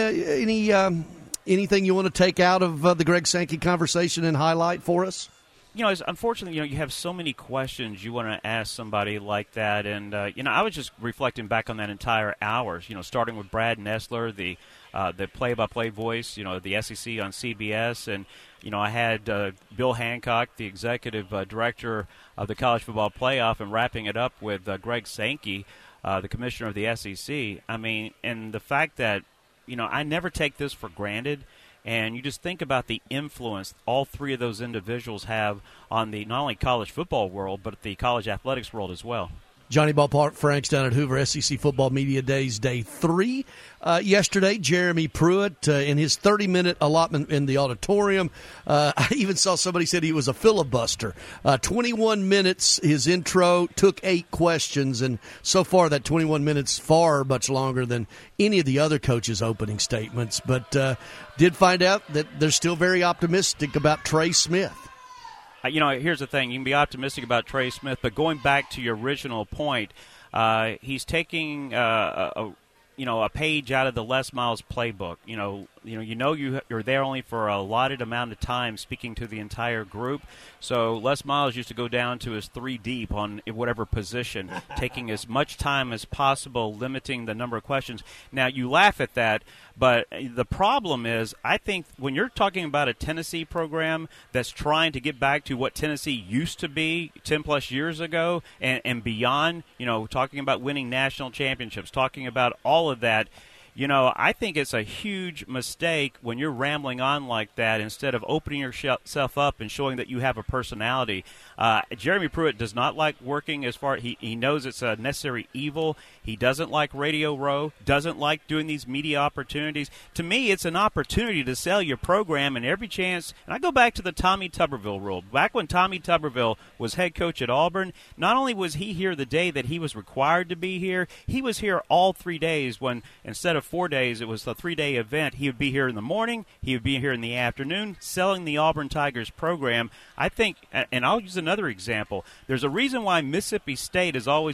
anything you want to take out of the Greg Sankey conversation and highlight for us? It's unfortunately, you have so many questions you want to ask somebody like that. And, I was just reflecting back on that entire hour, starting with Brad Nessler, the play-by-play voice, the SEC on CBS. And, I had Bill Hancock, the executive director of the College Football Playoff, and wrapping it up with Greg Sankey, the commissioner of the SEC. I mean, and the fact that, I never take this for granted. And you just think about the influence all three of those individuals have on the not only college football world, but the college athletics world as well. Johnny Ballpark Franks down at Hoover, SEC Football Media Days, Day 3. Yesterday, Jeremy Pruitt, in his 30-minute allotment in the auditorium, I even saw somebody said he was a filibuster. 21 minutes, his intro, took 8 questions, and so far that 21 minutes far much longer than any of the other coaches' opening statements. But did find out that they're still very optimistic about Trey Smith. Here's the thing. You can be optimistic about Trey Smith, but going back to your original point, he's taking a page out of the Les Miles playbook. You're there only for a allotted amount of time speaking to the entire group. So Les Miles used to go down to his 3 deep on whatever position, taking as much time as possible, limiting the number of questions. Now, you laugh at that, but the problem is, I think when you're talking about a Tennessee program that's trying to get back to what Tennessee used to be 10-plus years ago and beyond, talking about winning national championships, talking about all of that, I think it's a huge mistake when you're rambling on like that instead of opening yourself up and showing that you have a personality. Jeremy Pruitt does not like working as far he knows it's a necessary evil. He doesn't like Radio Row, doesn't like doing these media opportunities. To me, it's an opportunity to sell your program and every chance. And I go back to the Tommy Tuberville rule. Back when Tommy Tuberville was head coach at Auburn, not only was he here the day that he was required to be here, he was here all 3 days when instead of 4 days, it was a 3-day event. He would be here in the morning, he would be here in the afternoon, selling the Auburn Tigers program. I think, and I'll use another example, there's a reason why Mississippi State is always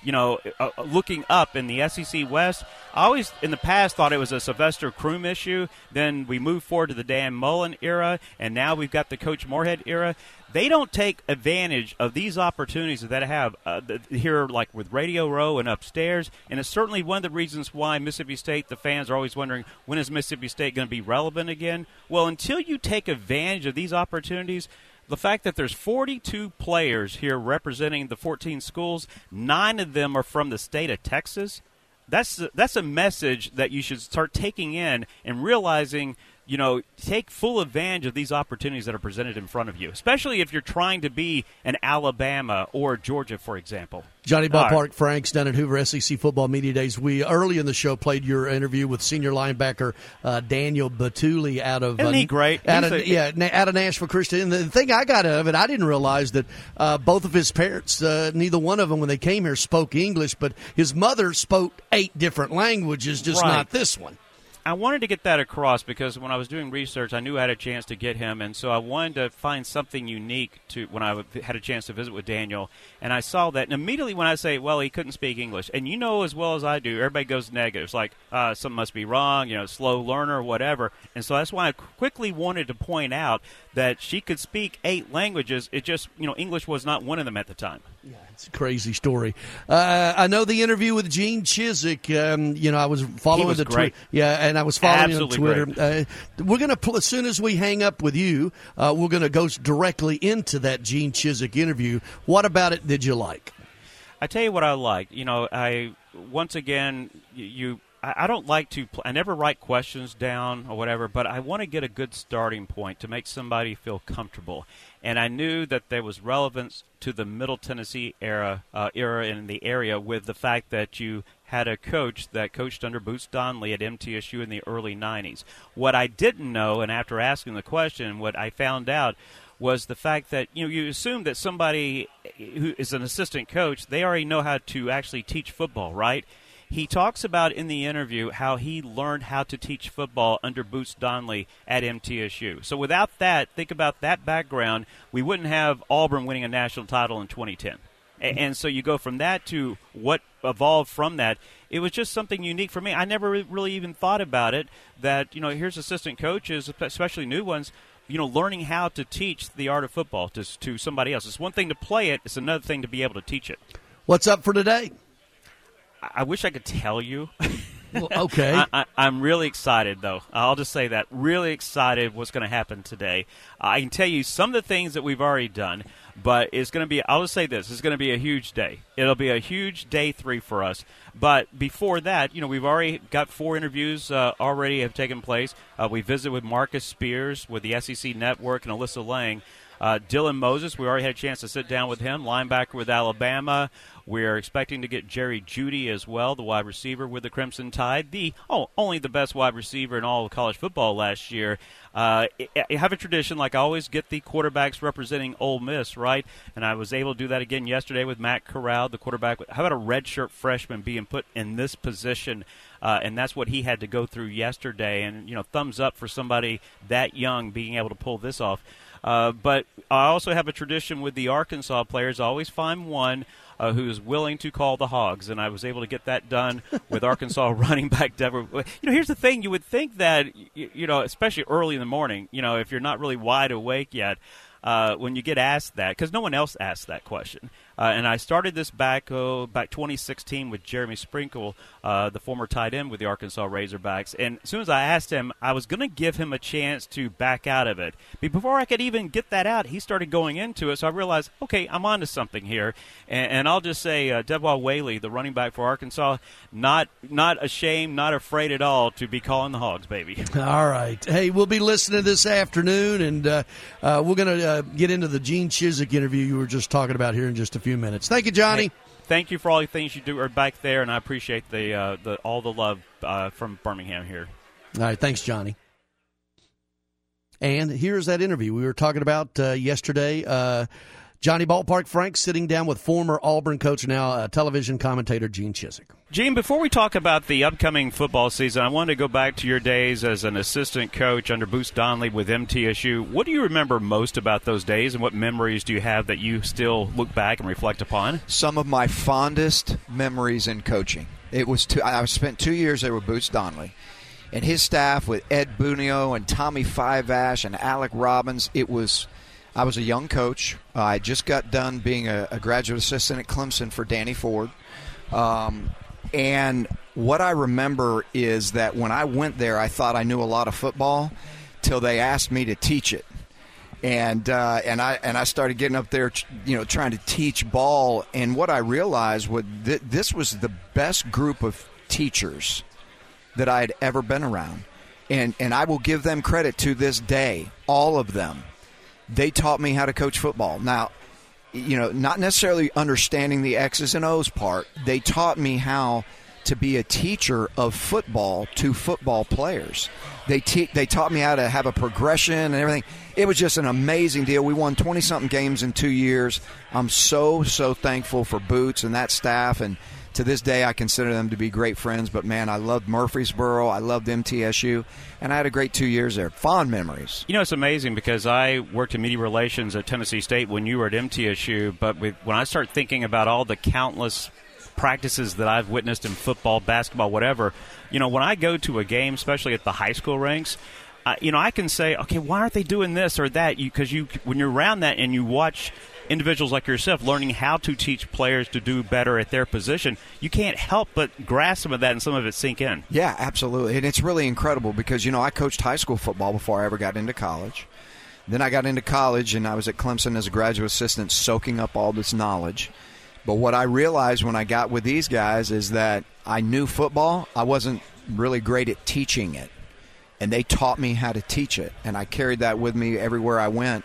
looking up in the SEC West. I always, in the past, thought it was a Sylvester Croom issue. Then we moved forward to the Dan Mullen era, and now we've got the Coach Moorhead era. They don't take advantage of these opportunities that I have here, like with Radio Row and upstairs, and it's certainly one of the reasons why Mississippi State, the fans are always wondering, when is Mississippi State going to be relevant again? Well, until you take advantage of these opportunities, the fact that there's 42 players here representing the 14 schools, 9 of them are from the state of Texas, that's a message that you should start taking in and realizing, take full advantage of these opportunities that are presented in front of you, especially if you're trying to be an Alabama or Georgia, for example. Johnny Ballpark Franks down at Hoover, SEC Football Media Days. We, early in the show, played your interview with senior linebacker Daniel Batuli out of... Isn't he great? Out of Nashville Christian. And the thing I got out of it, I didn't realize that both of his parents, neither one of them when they came here spoke English, but his mother spoke 8 different languages, just not this one. I wanted to get that across because when I was doing research, I knew I had a chance to get him, and so I wanted to find something unique to when I had a chance to visit with Daniel, and I saw that, and immediately when I say, well, he couldn't speak English, and as well as I do, everybody goes negative. It's like, something must be wrong, slow learner or whatever, and so that's why I quickly wanted to point out that she could speak 8 languages. It just, English was not one of them at the time. Yeah, it's a crazy story. I know the interview with Gene Chizik. I was following the Twitter. Yeah, and I was following him on Twitter. We're going to, as soon as we hang up with you, we're going to go directly into that Gene Chizik interview. What about it did you like? I tell you what I liked. I don't like to I never write questions down or whatever, but I want to get a good starting point to make somebody feel comfortable. And I knew that there was relevance to the Middle Tennessee era in the area with the fact that you had a coach that coached under Boots Donnelly at MTSU in the early 90s. What I didn't know, and after asking the question, what I found out was the fact that you assume that somebody who is an assistant coach, they already know how to actually teach football, right? He talks about in the interview how he learned how to teach football under Boots Donnelly at MTSU. So without that, think about that background, we wouldn't have Auburn winning a national title in 2010. And so you go from that to what evolved from that. It was just something unique for me. I never really even thought about it, that, here's assistant coaches, especially new ones, learning how to teach the art of football to somebody else. It's one thing to play it. It's another thing to be able to teach it. What's up for today? I wish I could tell you. Well, okay. I'm really excited, though. I'll just say that. Really excited what's going to happen today. I can tell you some of the things that we've already done, but it's going to be, I'll just say this, it's going to be a huge day. It'll be a huge day 3 for us. But before that, we've already got 4 interviews already have taken place. We visited with Marcus Spears with the SEC Network and Alyssa Lang. Dylan Moses, we already had a chance to sit down with him, linebacker with Alabama. We're expecting to get Jerry Jeudy as well, the wide receiver with the Crimson Tide, only the best wide receiver in all of college football last year. I have a tradition, like I always get the quarterbacks representing Ole Miss, right? And I was able to do that again yesterday with Matt Corral, the quarterback. How about a redshirt freshman being put in this position? And that's what he had to go through yesterday. And, thumbs up for somebody that young being able to pull this off. But I also have a tradition with the Arkansas players. I always find one who is willing to call the Hogs, and I was able to get that done with Arkansas running back Deborah. Here's the thing. You would think that, especially early in the morning, if you're not really wide awake yet, when you get asked that, because no one else asked that question. And I started this back 2016 with Jeremy Sprinkle, the former tight end with the Arkansas Razorbacks. And as soon as I asked him, I was going to give him a chance to back out of it. But before I could even get that out, he started going into it. So I realized, okay, I'm onto something here. And I'll just say, Devwah Whaley, the running back for Arkansas, not ashamed, not afraid at all to be calling the Hogs, baby. All right. Hey, we'll be listening this afternoon, and we're going to get into the Gene Chizik interview you were just talking about here in just a few minutes. Thank you, Johnny. Hey, thank you for all the things you do are back there, and I appreciate all the love from Birmingham here. All right, thanks, Johnny. And here's that interview we were talking about yesterday. Johnny Ballpark Frank sitting down with former Auburn coach, now television commentator Gene Chizik. Gene, before we talk about the upcoming football season, I wanted to go back to your days as an assistant coach under Boots Donnelly with MTSU. What do you remember most about those days, and what memories do you have that you still look back and reflect upon? Some of my fondest memories in coaching. I spent 2 years there with Boots Donnelly. And his staff with Ed Bunio and Tommy Fiveash and Alec Robbins, I was a young coach. I just got done being a graduate assistant at Clemson for Danny Ford. And what I remember is that when I went there, I thought I knew a lot of football till they asked me to teach it. And I started getting up there, trying to teach ball. And what I realized was this was the best group of teachers that I had ever been around. And I will give them credit to this day, all of them. They taught me how to coach football. Now, not necessarily understanding the X's and O's part. They taught me how to be a teacher of football to football players. They taught me how to have a progression and everything. It was just an amazing deal. We won 20-something games in 2 years. I'm so thankful for Boots and that staff, and to this day, I consider them to be great friends. But, man, I loved Murfreesboro. I loved MTSU. And I had a great 2 years there. Fond memories. It's amazing because I worked in media relations at Tennessee State when you were at MTSU. But when I start thinking about all the countless practices that I've witnessed in football, basketball, whatever, when I go to a game, especially at the high school ranks, I can say, okay, why aren't they doing this or that? Because when you're around that and you watch individuals like yourself learning how to teach players to do better at their position, you can't help but grasp some of that and some of it sink in. Yeah, absolutely. And it's really incredible because, I coached high school football before I ever got into college. Then I got into college, and I was at Clemson as a graduate assistant soaking up all this knowledge. But what I realized when I got with these guys is that I knew football. I wasn't really great at teaching it. And they taught me how to teach it. And I carried that with me everywhere I went.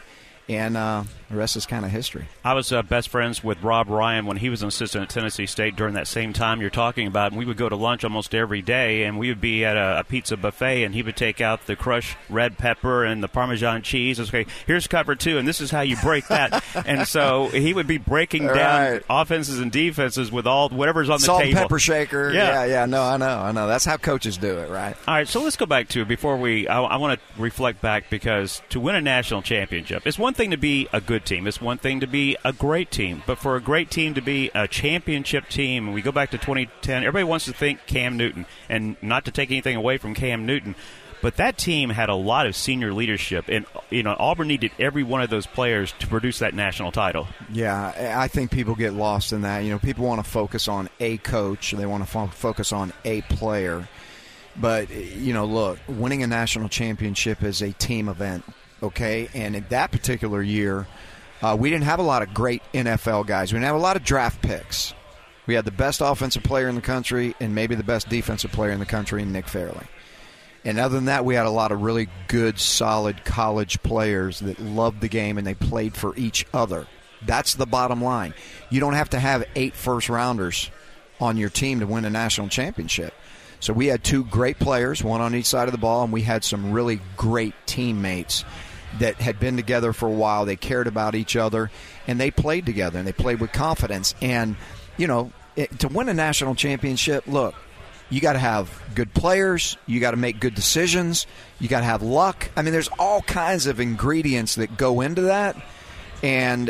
And the rest is kind of history. I was best friends with Rob Ryan when he was an assistant at Tennessee State during that same time you're talking about. And we would go to lunch almost every day, and we would be at a pizza buffet, and he would take out the crushed red pepper and the Parmesan cheese. Okay, here's cover 2, and this is how you break that. And so he would be breaking down offenses and defenses with all whatever's on the salt table. Salt and pepper shaker. Yeah. No, I know. That's how coaches do it, right? All right, so let's go back to before I want to reflect back, because to win a national championship, it's one thing to be a good team. It's one thing to be a great team. But for a great team to be a championship team, and we go back to 2010, everybody wants to think Cam Newton, and not to take anything away from Cam Newton, but that team had a lot of senior leadership, and Auburn needed every one of those players to produce that national title. Yeah, I think people get lost in that. People want to focus on a coach. They want to focus on a player. But, look, winning a national championship is a team event, okay? And in that particular year, we didn't have a lot of great NFL guys. We didn't have a lot of draft picks. We had the best offensive player in the country and maybe the best defensive player in the country, Nick Fairley. And other than that, we had a lot of really good, solid college players that loved the game and they played for each other. That's the bottom line. You don't have to have 8 first-rounders on your team to win a national championship. So we had 2 great players, one on each side of the ball, and we had some really great teammates that had been together for a while. They cared about each other, and they played together, and they played with confidence. And, to win a national championship, look, you got to have good players. You got to make good decisions. You got to have luck. I mean, there's all kinds of ingredients that go into that. And,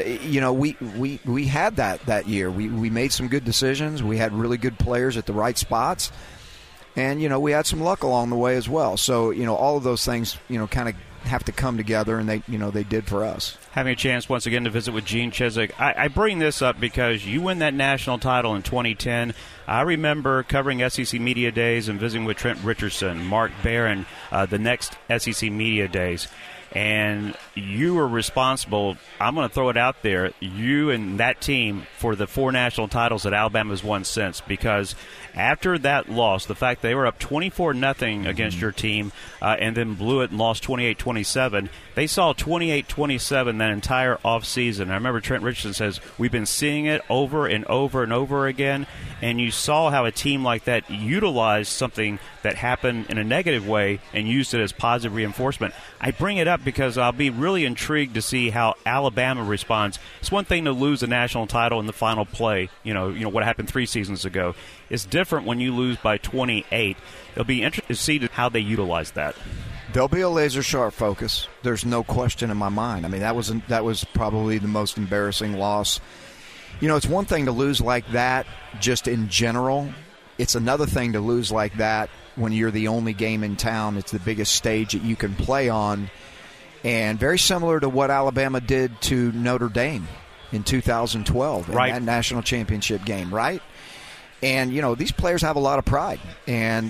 we had that year. We made some good decisions. We had really good players at the right spots. And, we had some luck along the way as well. So, all of those things, kind of have to come together, and they did for us. Having a chance once again to visit with Gene Chizik. I bring this up because you win that national title in 2010. I remember covering SEC Media Days and visiting with Trent Richardson, Mark Barron, the next SEC Media Days. And you were responsible, I'm going to throw it out there, you and that team for the 4 national titles that Alabama's won since, because after that loss, the fact they were up 24-0 against your team and then blew it and lost 28-27, they saw 28-27 that entire offseason. I remember Trent Richardson says, we've been seeing it over and over and over again, and you saw how a team like that utilized something that happened in a negative way and used it as positive reinforcement. I bring it up because I'll be really intrigued to see how Alabama responds. It's one thing to lose a national title in the final play, what happened 3 seasons ago. It's different when you lose by 28. It'll be interesting to see how they utilize that. There'll be a laser-sharp focus. There's no question in my mind. I mean, that was probably the most embarrassing loss. It's one thing to lose like that just in general. It's another thing to lose like that when you're the only game in town. It's the biggest stage that you can play on. And very similar to what Alabama did to Notre Dame in 2012 in that national championship game, right? And, these players have a lot of pride. And,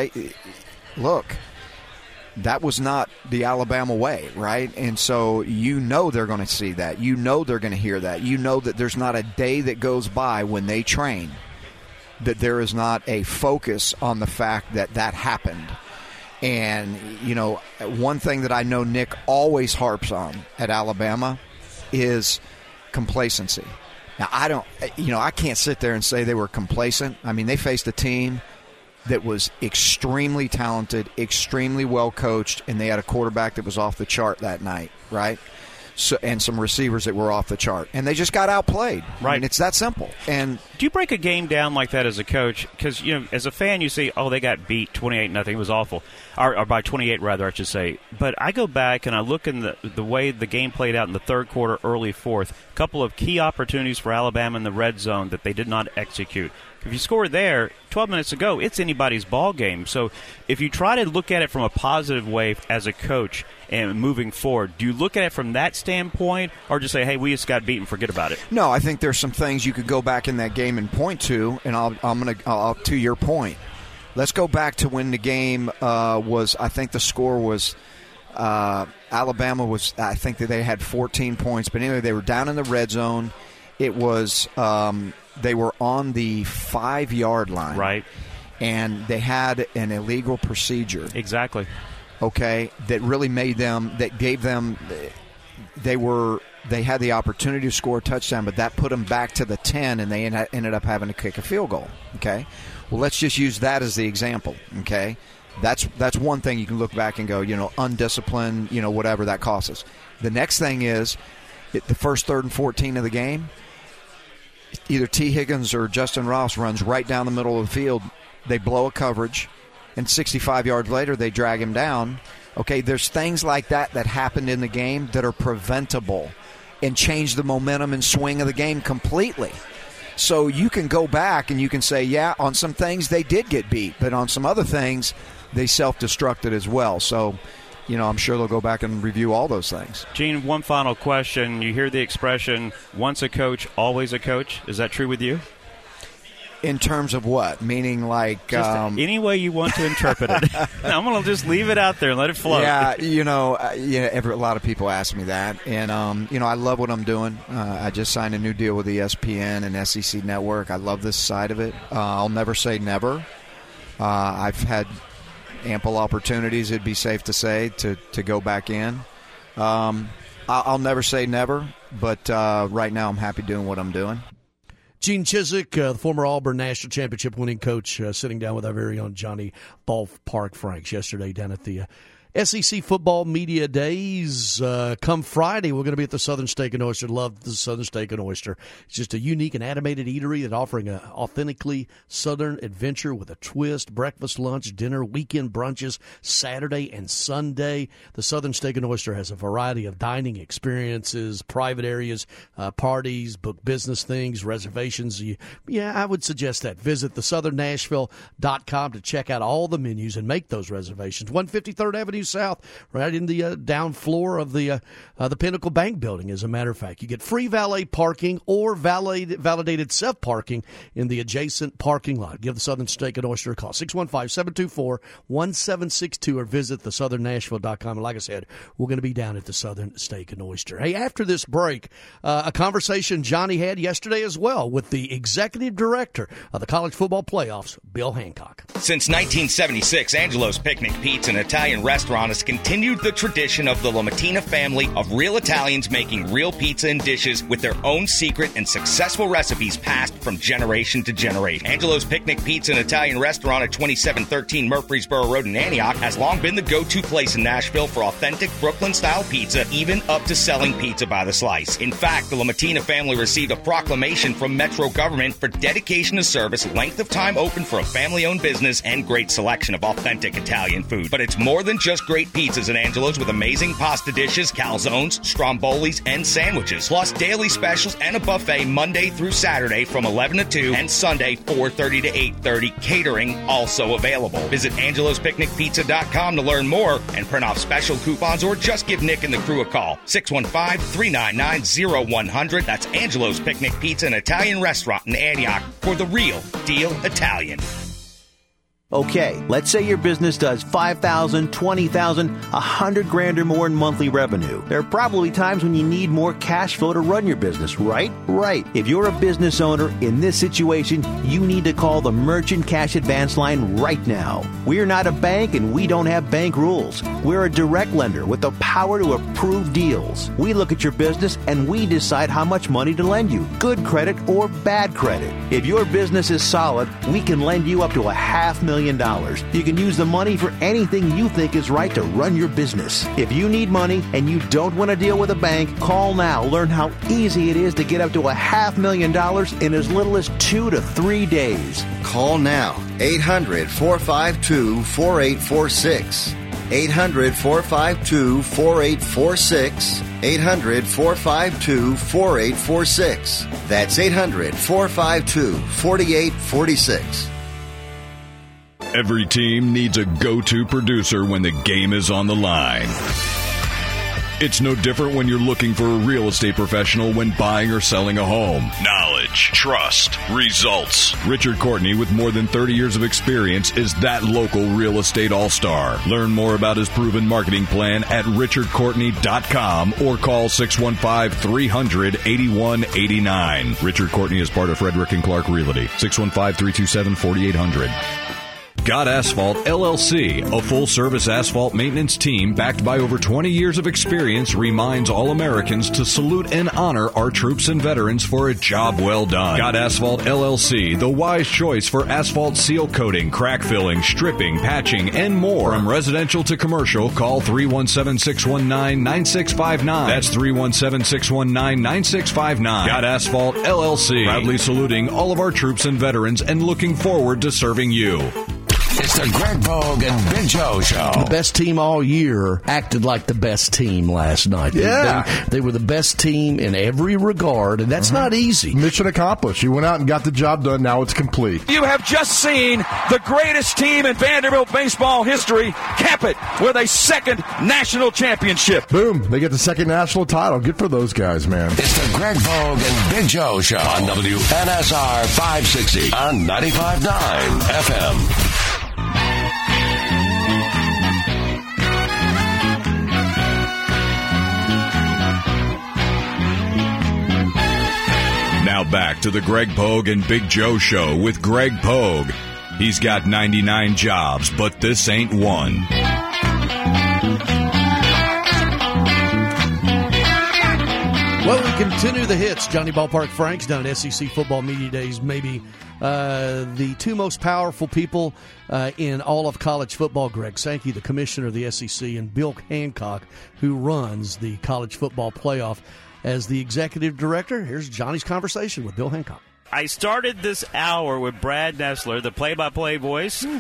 that was not the Alabama way, right? And so they're going to see that. They're going to hear that. That there's not a day that goes by when they train that there is not a focus on the fact that happened. And, one thing that I know Nick always harps on at Alabama is complacency. Now, I can't sit there and say they were complacent. I mean, they faced a team that was extremely talented, extremely well coached, and they had a quarterback that was off the chart that night, right? So, and some receivers that were off the chart, and they just got outplayed. Right, I mean, it's that simple. And do you break a game down like that as a coach? Because as a fan, you see, they got beat 28-0. It was awful, or by 28 rather, I should say. But I go back and I look in the way the game played out in the third quarter, early fourth. A couple of key opportunities for Alabama in the red zone that they did not execute. If you score there 12 minutes ago, it's anybody's ball game. So if you try to look at it from a positive way as a coach and moving forward, do you look at it from that standpoint or just say, hey, we just got beaten, forget about it? No, I think there's some things you could go back in that game and point to, and I'll to your point. Let's go back to when the game was, I think the score was Alabama was, I think that they had 14 points. But anyway, they were down in the red zone. It was they were on the 5-yard line. Right. And they had an illegal procedure. Exactly. Okay, that really made them, that gave them they had the opportunity to score a touchdown, but that put them back to the 10, and they ended up having to kick a field goal. Okay, well, let's just use that as the example. Okay, that's one thing you can look back and go, undisciplined, whatever that costs us. The next thing is the first 3rd and 14 of the game. Either T. Higgins or Justin Ross runs right down the middle of the field. They blow a coverage, and 65 yards later they drag him down. Okay, there's things like that happened in the game that are preventable and change the momentum and swing of the game completely. So you can go back and you can say, yeah, on some things they did get beat, but on some other things they self-destructed as well. So, I'm sure they'll go back and review all those things. Gene, one final question. You hear the expression, once a coach, always a coach. Is that true with you? In terms of what? Meaning like... any way you want to interpret it. I'm going to just leave it out there and let it flow. Yeah, a lot of people ask me that. And, I love what I'm doing. I just signed a new deal with ESPN and SEC Network. I love this side of it. I'll never say never. I've had ample opportunities, it'd be safe to say, to go back in. I'll never say never, but right now I'm happy doing what I'm doing. Gene Chizik, the former Auburn National Championship winning coach, sitting down with our very own Johnny Ballpark Franks yesterday down at the SEC Football Media Days. Come Friday, we're going to be at the Southern Steak and Oyster. Love the Southern Steak and Oyster. It's just a unique and animated eatery that's offering an authentically Southern adventure with a twist. Breakfast, lunch, dinner, weekend brunches, Saturday and Sunday. The Southern Steak and Oyster has a variety of dining experiences, private areas, parties, book business things, reservations. I would suggest that. Visit thesouthernashville.com to check out all the menus and make those reservations. 153rd Avenue South, right in the down floor of the Pinnacle Bank building, as a matter of fact. You get free valet parking or validated self-parking in the adjacent parking lot. Give the Southern Steak and Oyster a call, 615-724-1762, or visit thesouthernashville.com. And like I said, we're going to be down at the Southern Steak and Oyster. Hey, after this break, a conversation Johnny had yesterday as well with the executive director of the college football playoffs, Bill Hancock. Since 1976, Angelo's Picnic Pizza, an Italian restaurant, has continued the tradition of the La Mattina family of real Italians making real pizza and dishes with their own secret and successful recipes passed from generation to generation. Angelo's Picnic Pizza, an Italian restaurant at 2713 Murfreesboro Road in Antioch, has long been the go-to place in Nashville for authentic Brooklyn-style pizza, even up to selling pizza by the slice. In fact, the La Mattina family received a proclamation from Metro government for dedication to service, length of time open for a family-owned business, and great selection of authentic Italian food. But it's more than just great pizzas at Angelo's, with amazing pasta dishes, calzones, strombolis, and sandwiches, plus daily specials and a buffet Monday through Saturday from 11 to 2 and Sunday 4:30 to 8:30. Catering also available. Visit angelospicnicpizza.com to learn more and print off special coupons, or just give Nick and the crew a call, 615-399-0100. That's Angelo's Picnic Pizza, an Italian restaurant in Antioch, for the real deal Italian. Okay, let's say your business does $5,000, $20,000, $100,000 or more in monthly revenue. There are probably times when you need more cash flow to run your business, right? Right. If you're a business owner in this situation, you need to call the Merchant Cash Advance Line right now. We're not a bank and we don't have bank rules. We're a direct lender with the power to approve deals. We look at your business and we decide how much money to lend you, good credit or bad credit. If your business is solid, we can lend you up to $500,000. You can use the money for anything you think is right to run your business. If you need money and you don't want to deal with a bank, call now. Learn how easy it is to get up to $500,000 in as little as 2 to 3 days. Call now. 800-452-4846. 800-452-4846. 800-452-4846. That's 800-452-4846. Every team needs a go-to producer when the game is on the line. It's no different when you're looking for a real estate professional when buying or selling a home. Knowledge, trust, results. Richard Courtney, with more than 30 years of experience, is that local real estate all-star. Learn more about his proven marketing plan at richardcourtney.com or call 615-300-8189. Richard Courtney is part of Frederick and Clark Realty. 615-327-4800. Scott Asphalt LLC, a full-service asphalt maintenance team backed by over 20 years of experience, reminds all Americans to salute and honor our troops and veterans for a job well done. Scott Asphalt LLC, the wise choice for asphalt seal coating, crack filling, stripping, patching, and more. From residential to commercial, call 317-619-9659. That's 317-619-9659. Scott Asphalt LLC, proudly saluting all of our troops and veterans and looking forward to serving you. It's the Greg Pogue and Big Joe Show. The best team all year acted like the best team last night. Yeah. They were the best team in every regard, and that's not easy. Mission accomplished. You went out and got the job done. Now it's complete. You have just seen the greatest team in Vanderbilt baseball history cap it with a second national championship. Boom. They get the second national title. Good for those guys, man. It's the Greg Pogue and Big Joe Show on WNSR 560 on 95.9 FM. Now back to the Greg Pogue and Big Joe Show with Greg Pogue. He's got 99 jobs, but this ain't one. Well, we continue the hits. Johnny Ballpark Franks down at SEC Football Media Days, maybe the two most powerful people in all of college football. Greg Sankey, the commissioner of the SEC, and Bill Hancock, who runs the college football playoff as the executive director. Here's Johnny's conversation with Bill Hancock. I started this hour with Brad Nessler, the play-by-play voice, SEC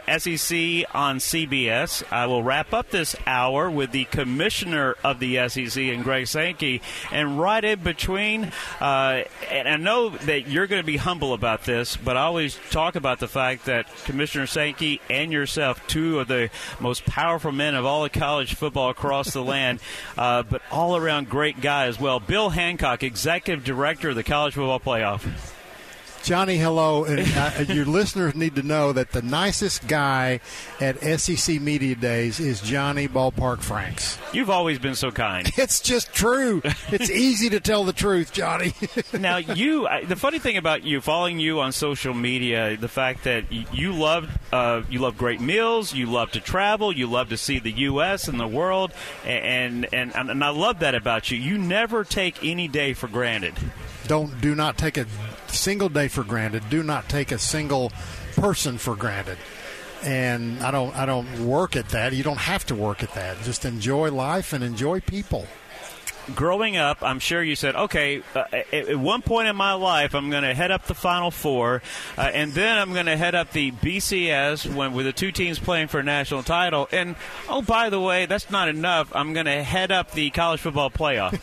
on CBS. I will wrap up this hour with the commissioner of the SEC and Greg Sankey. And right in between, and I know that you're going to be humble about this, but I always talk about the fact that Commissioner Sankey and yourself, two of the most powerful men of all of college football across the land, but all-around great guy as well. Bill Hancock, executive director of the College Football Playoff. Johnny, hello. And your listeners need to know that the nicest guy at SEC Media Days is Johnny Ballpark Franks. You've always been so kind. It's just true. It's easy to tell the truth, Johnny. Now, the funny thing about you, following you on social media, the fact that you love great meals, you love to travel, you love to see the U.S. and the world, and I love that about you. You never take any day for granted. Do not take a single day for granted. Do not take a single person for granted. And I don't work at that. You don't have to work at that. Just enjoy life and enjoy people. Growing up, I'm sure you said, okay, at one point in my life, I'm going to head up the Final Four, and then I'm going to head up the BCS with the two teams playing for a national title. And, oh, by the way, that's not enough. I'm going to head up the college football playoff.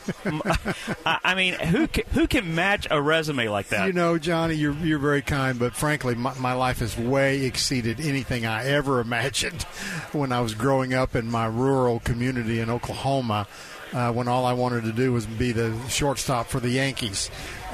I mean, who can match a resume like that? You know, Johnny, you're very kind, but frankly, my life has way exceeded anything I ever imagined when I was growing up in my rural community in Oklahoma. When all I wanted to do was be the shortstop for the Yankees.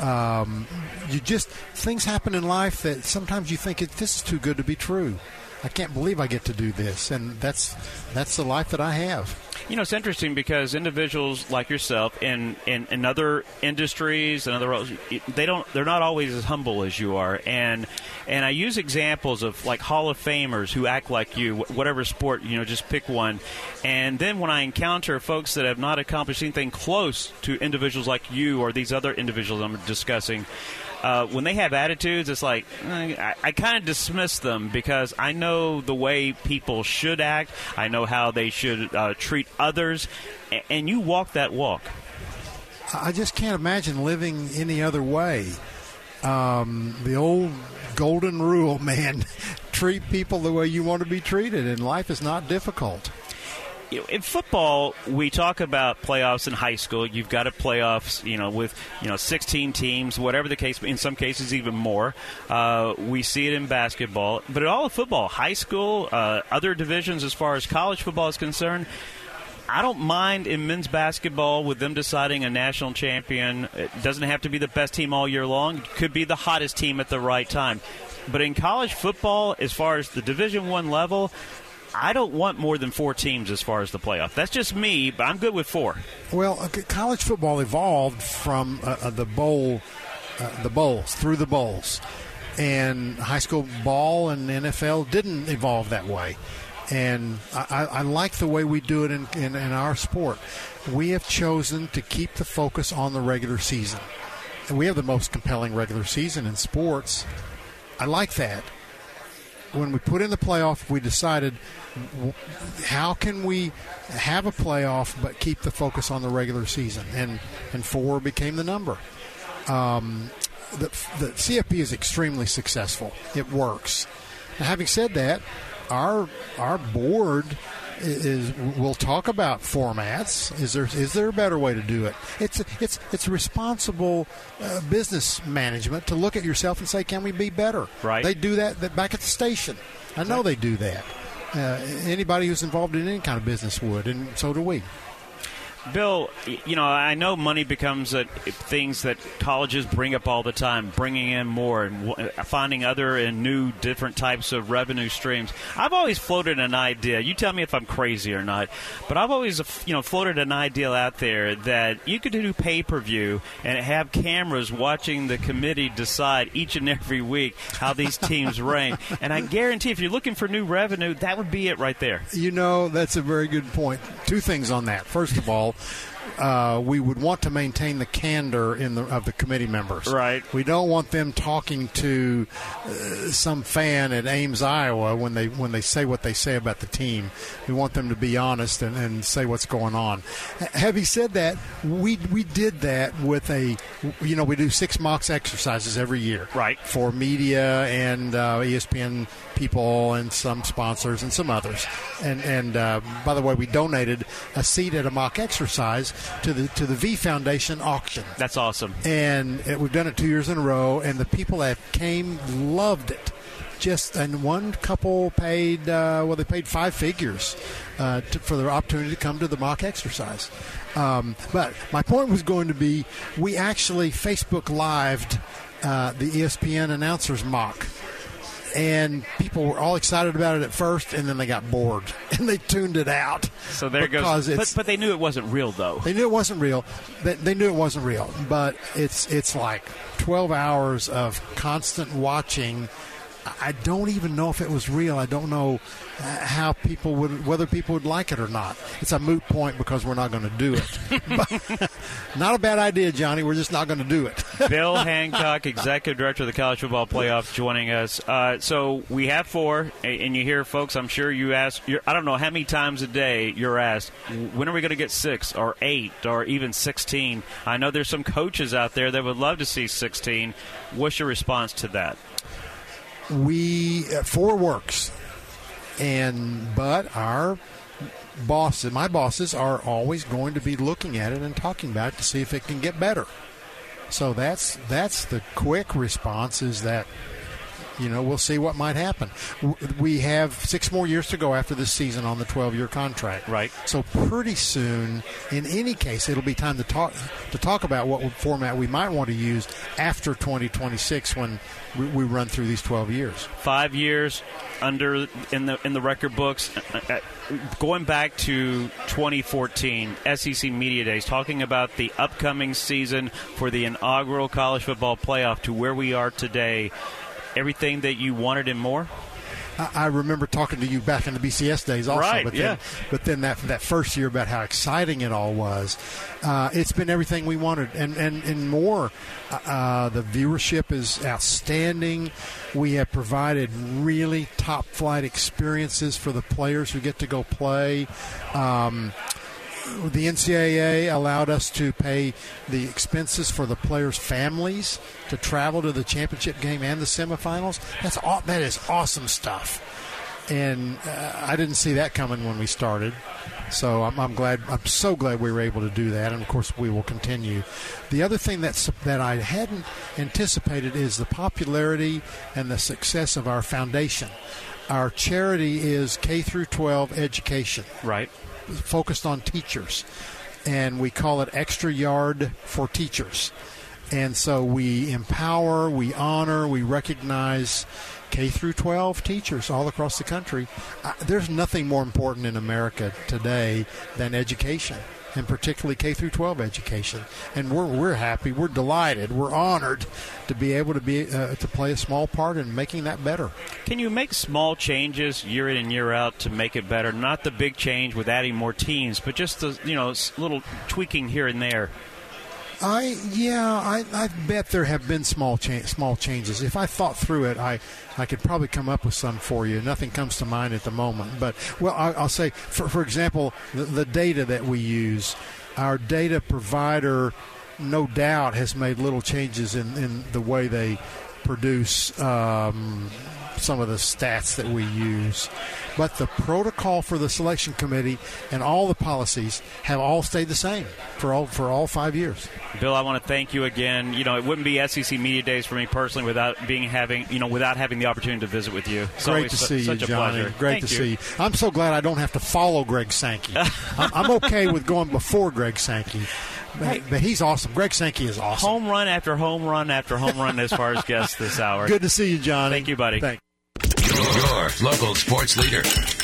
Things happen in life that sometimes you think this is too good to be true. I can't believe I get to do this, and that's the life that I have. You know, it's interesting because individuals like yourself in other industries and other roles, they're not always as humble as you are. And I use examples of like Hall of Famers who act like you, whatever sport, just pick one. And then when I encounter folks that have not accomplished anything close to individuals like you or these other individuals I'm discussing, when they have attitudes, it's like I kind of dismiss them because I know the way people should act. I know how they should treat others, and you walk that walk. I just can't imagine living any other way. The old golden rule, man, treat people the way you want to be treated, and life is not difficult. In football, we talk about playoffs in high school. You've got a playoffs, with 16 teams, whatever the case. In some cases, even more. We see it in basketball, but in all of football, high school, other divisions as far as college football is concerned. I don't mind in men's basketball with them deciding a national champion. It doesn't have to be the best team all year long. It could be the hottest team at the right time. But in college football, as far as the Division I level, I don't want more than 4 teams as far as the playoff. That's just me, but I'm good with 4. Well, college football evolved from the bowls, through the bowls. And high school ball and NFL didn't evolve that way. And I like the way we do it in our sport. We have chosen to keep the focus on the regular season. And we have the most compelling regular season in sports. I like that. When we put in the playoff, we decided, how can we have a playoff but keep the focus on the regular season? And 4 became the number. The CFP is extremely successful. It works. Now, having said that, our board will talk about formats. Is there a better way to do it? It's responsible business management to look at yourself and say, can we be better? Right. They do that back at the station. I know they do that. Anybody who's involved in any kind of business would, and so do we. Bill, I know money becomes things that colleges bring up all the time, bringing in more and finding other and new different types of revenue streams. I've always floated an idea. You tell me if I'm crazy or not, but I've always, floated an idea out there that you could do pay-per-view and have cameras watching the committee decide each and every week how these teams rank. And I guarantee if you're looking for new revenue, that would be it right there. That's a very good point. 2 things on that. First of all, we would want to maintain the candor of the committee members. Right. We don't want them talking to some fan at Ames, Iowa, when they say what they say about the team. We want them to be honest and say what's going on. Having said that, we did that with we do 6 mock exercises every year. Right. For media and ESPN people and some sponsors and some others. And by the way, we donated a seat at a mock exercise to the V Foundation auction. That's awesome. And we've done it 2 years in a row, and the people that came loved it. And one couple paid, they paid 5 figures for the opportunity to come to the mock exercise. But my point was going to be, we actually Facebook Lived the ESPN announcers mock. And people were all excited about it at first, and then they got bored, and they tuned it out. So there goes. But they knew it wasn't real, though. They knew it wasn't real. They knew it wasn't real. But it's like 12 hours of constant watching. I don't even know if it was real. I don't know whether people would like it or not. It's a moot point because we're not going to do it. But, not a bad idea, Johnny. We're just not going to do it. Bill Hancock, Executive Director of the College Football Playoffs, joining us. So we have 4, and you hear, folks, I'm sure you ask, I don't know how many times a day you're asked, when are we going to get 6 or 8 or even 16? I know there's some coaches out there that would love to see 16. What's your response to that? 4 works, but our bosses, my bosses, are always going to be looking at it and talking about it to see if it can get better. So that's the quick response, is that we'll see what might happen. We have 6 more years to go after this season on the 12-year contract. Right. So pretty soon, in any case, it'll be time to talk about what format we might want to use after 2026 when we run through these 12 years. 5 years in the record books. Going back to 2014, SEC Media Days, talking about the upcoming season for the inaugural college football playoff to where we are today. Everything that you wanted and more? I remember talking to you back in the BCS days also. Right, but then that first year about how exciting it all was. It's been everything we wanted and more. The viewership is outstanding. We have provided really top-flight experiences for the players who get to go play. The NCAA allowed us to pay the expenses for the players' families to travel to the championship game and the semifinals. That is awesome stuff, and I didn't see that coming when we started. So I'm glad. I'm so glad we were able to do that, and of course we will continue. The other thing that I hadn't anticipated is the popularity and the success of our foundation. Our charity is K through 12 education. Right. Focused on teachers, and we call it Extra Yard for Teachers. And so we empower, we honor, we recognize K through 12 teachers all across the country. There's nothing more important in America today than education. and particularly K through 12 education. And we're happy, we're delighted, we're honored to be able to to play a small part in making that better. Can you make small changes year in and year out to make it better? Not the big change with adding more teams, but just the little tweaking here and there. I bet there have been small changes. If I thought through it, I could probably come up with some for you. Nothing comes to mind at the moment. But, I'll say, for example, the data that we use, our data provider, no doubt, has made little changes in the way they produce some of the stats that we use. But the protocol for the selection committee and all the policies have all stayed the same for all 5 years. Bill, I want to thank you again. It wouldn't be SEC Media Days for me personally without having the opportunity to visit with you. It's great to see you, Johnny. Great to see you. I'm so glad I don't have to follow Greg Sankey. I'm okay with going before Greg Sankey. But he's awesome. Greg Sankey is awesome. Home run after home run after home run as far as guests this hour. Good to see you, Johnny. Thank you, buddy. Thanks. Your local sports leader.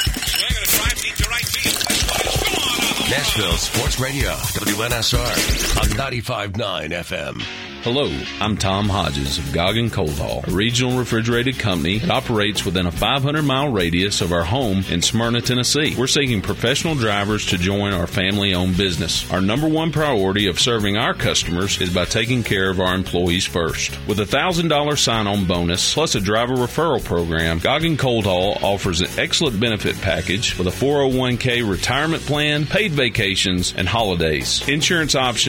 Nashville Sports Radio, WNSR, on 95.9 FM. Hello, I'm Tom Hodges of Goggin Cold Haul, a regional refrigerated company that operates within a 500-mile radius of our home in Smyrna, Tennessee. We're seeking professional drivers to join our family-owned business. Our number one priority of serving our customers is by taking care of our employees first. With a $1,000 sign-on bonus plus a driver referral program, Goggin Cold Haul offers an excellent benefit package with a 401k retirement plan, paid vacations, and holidays. Insurance options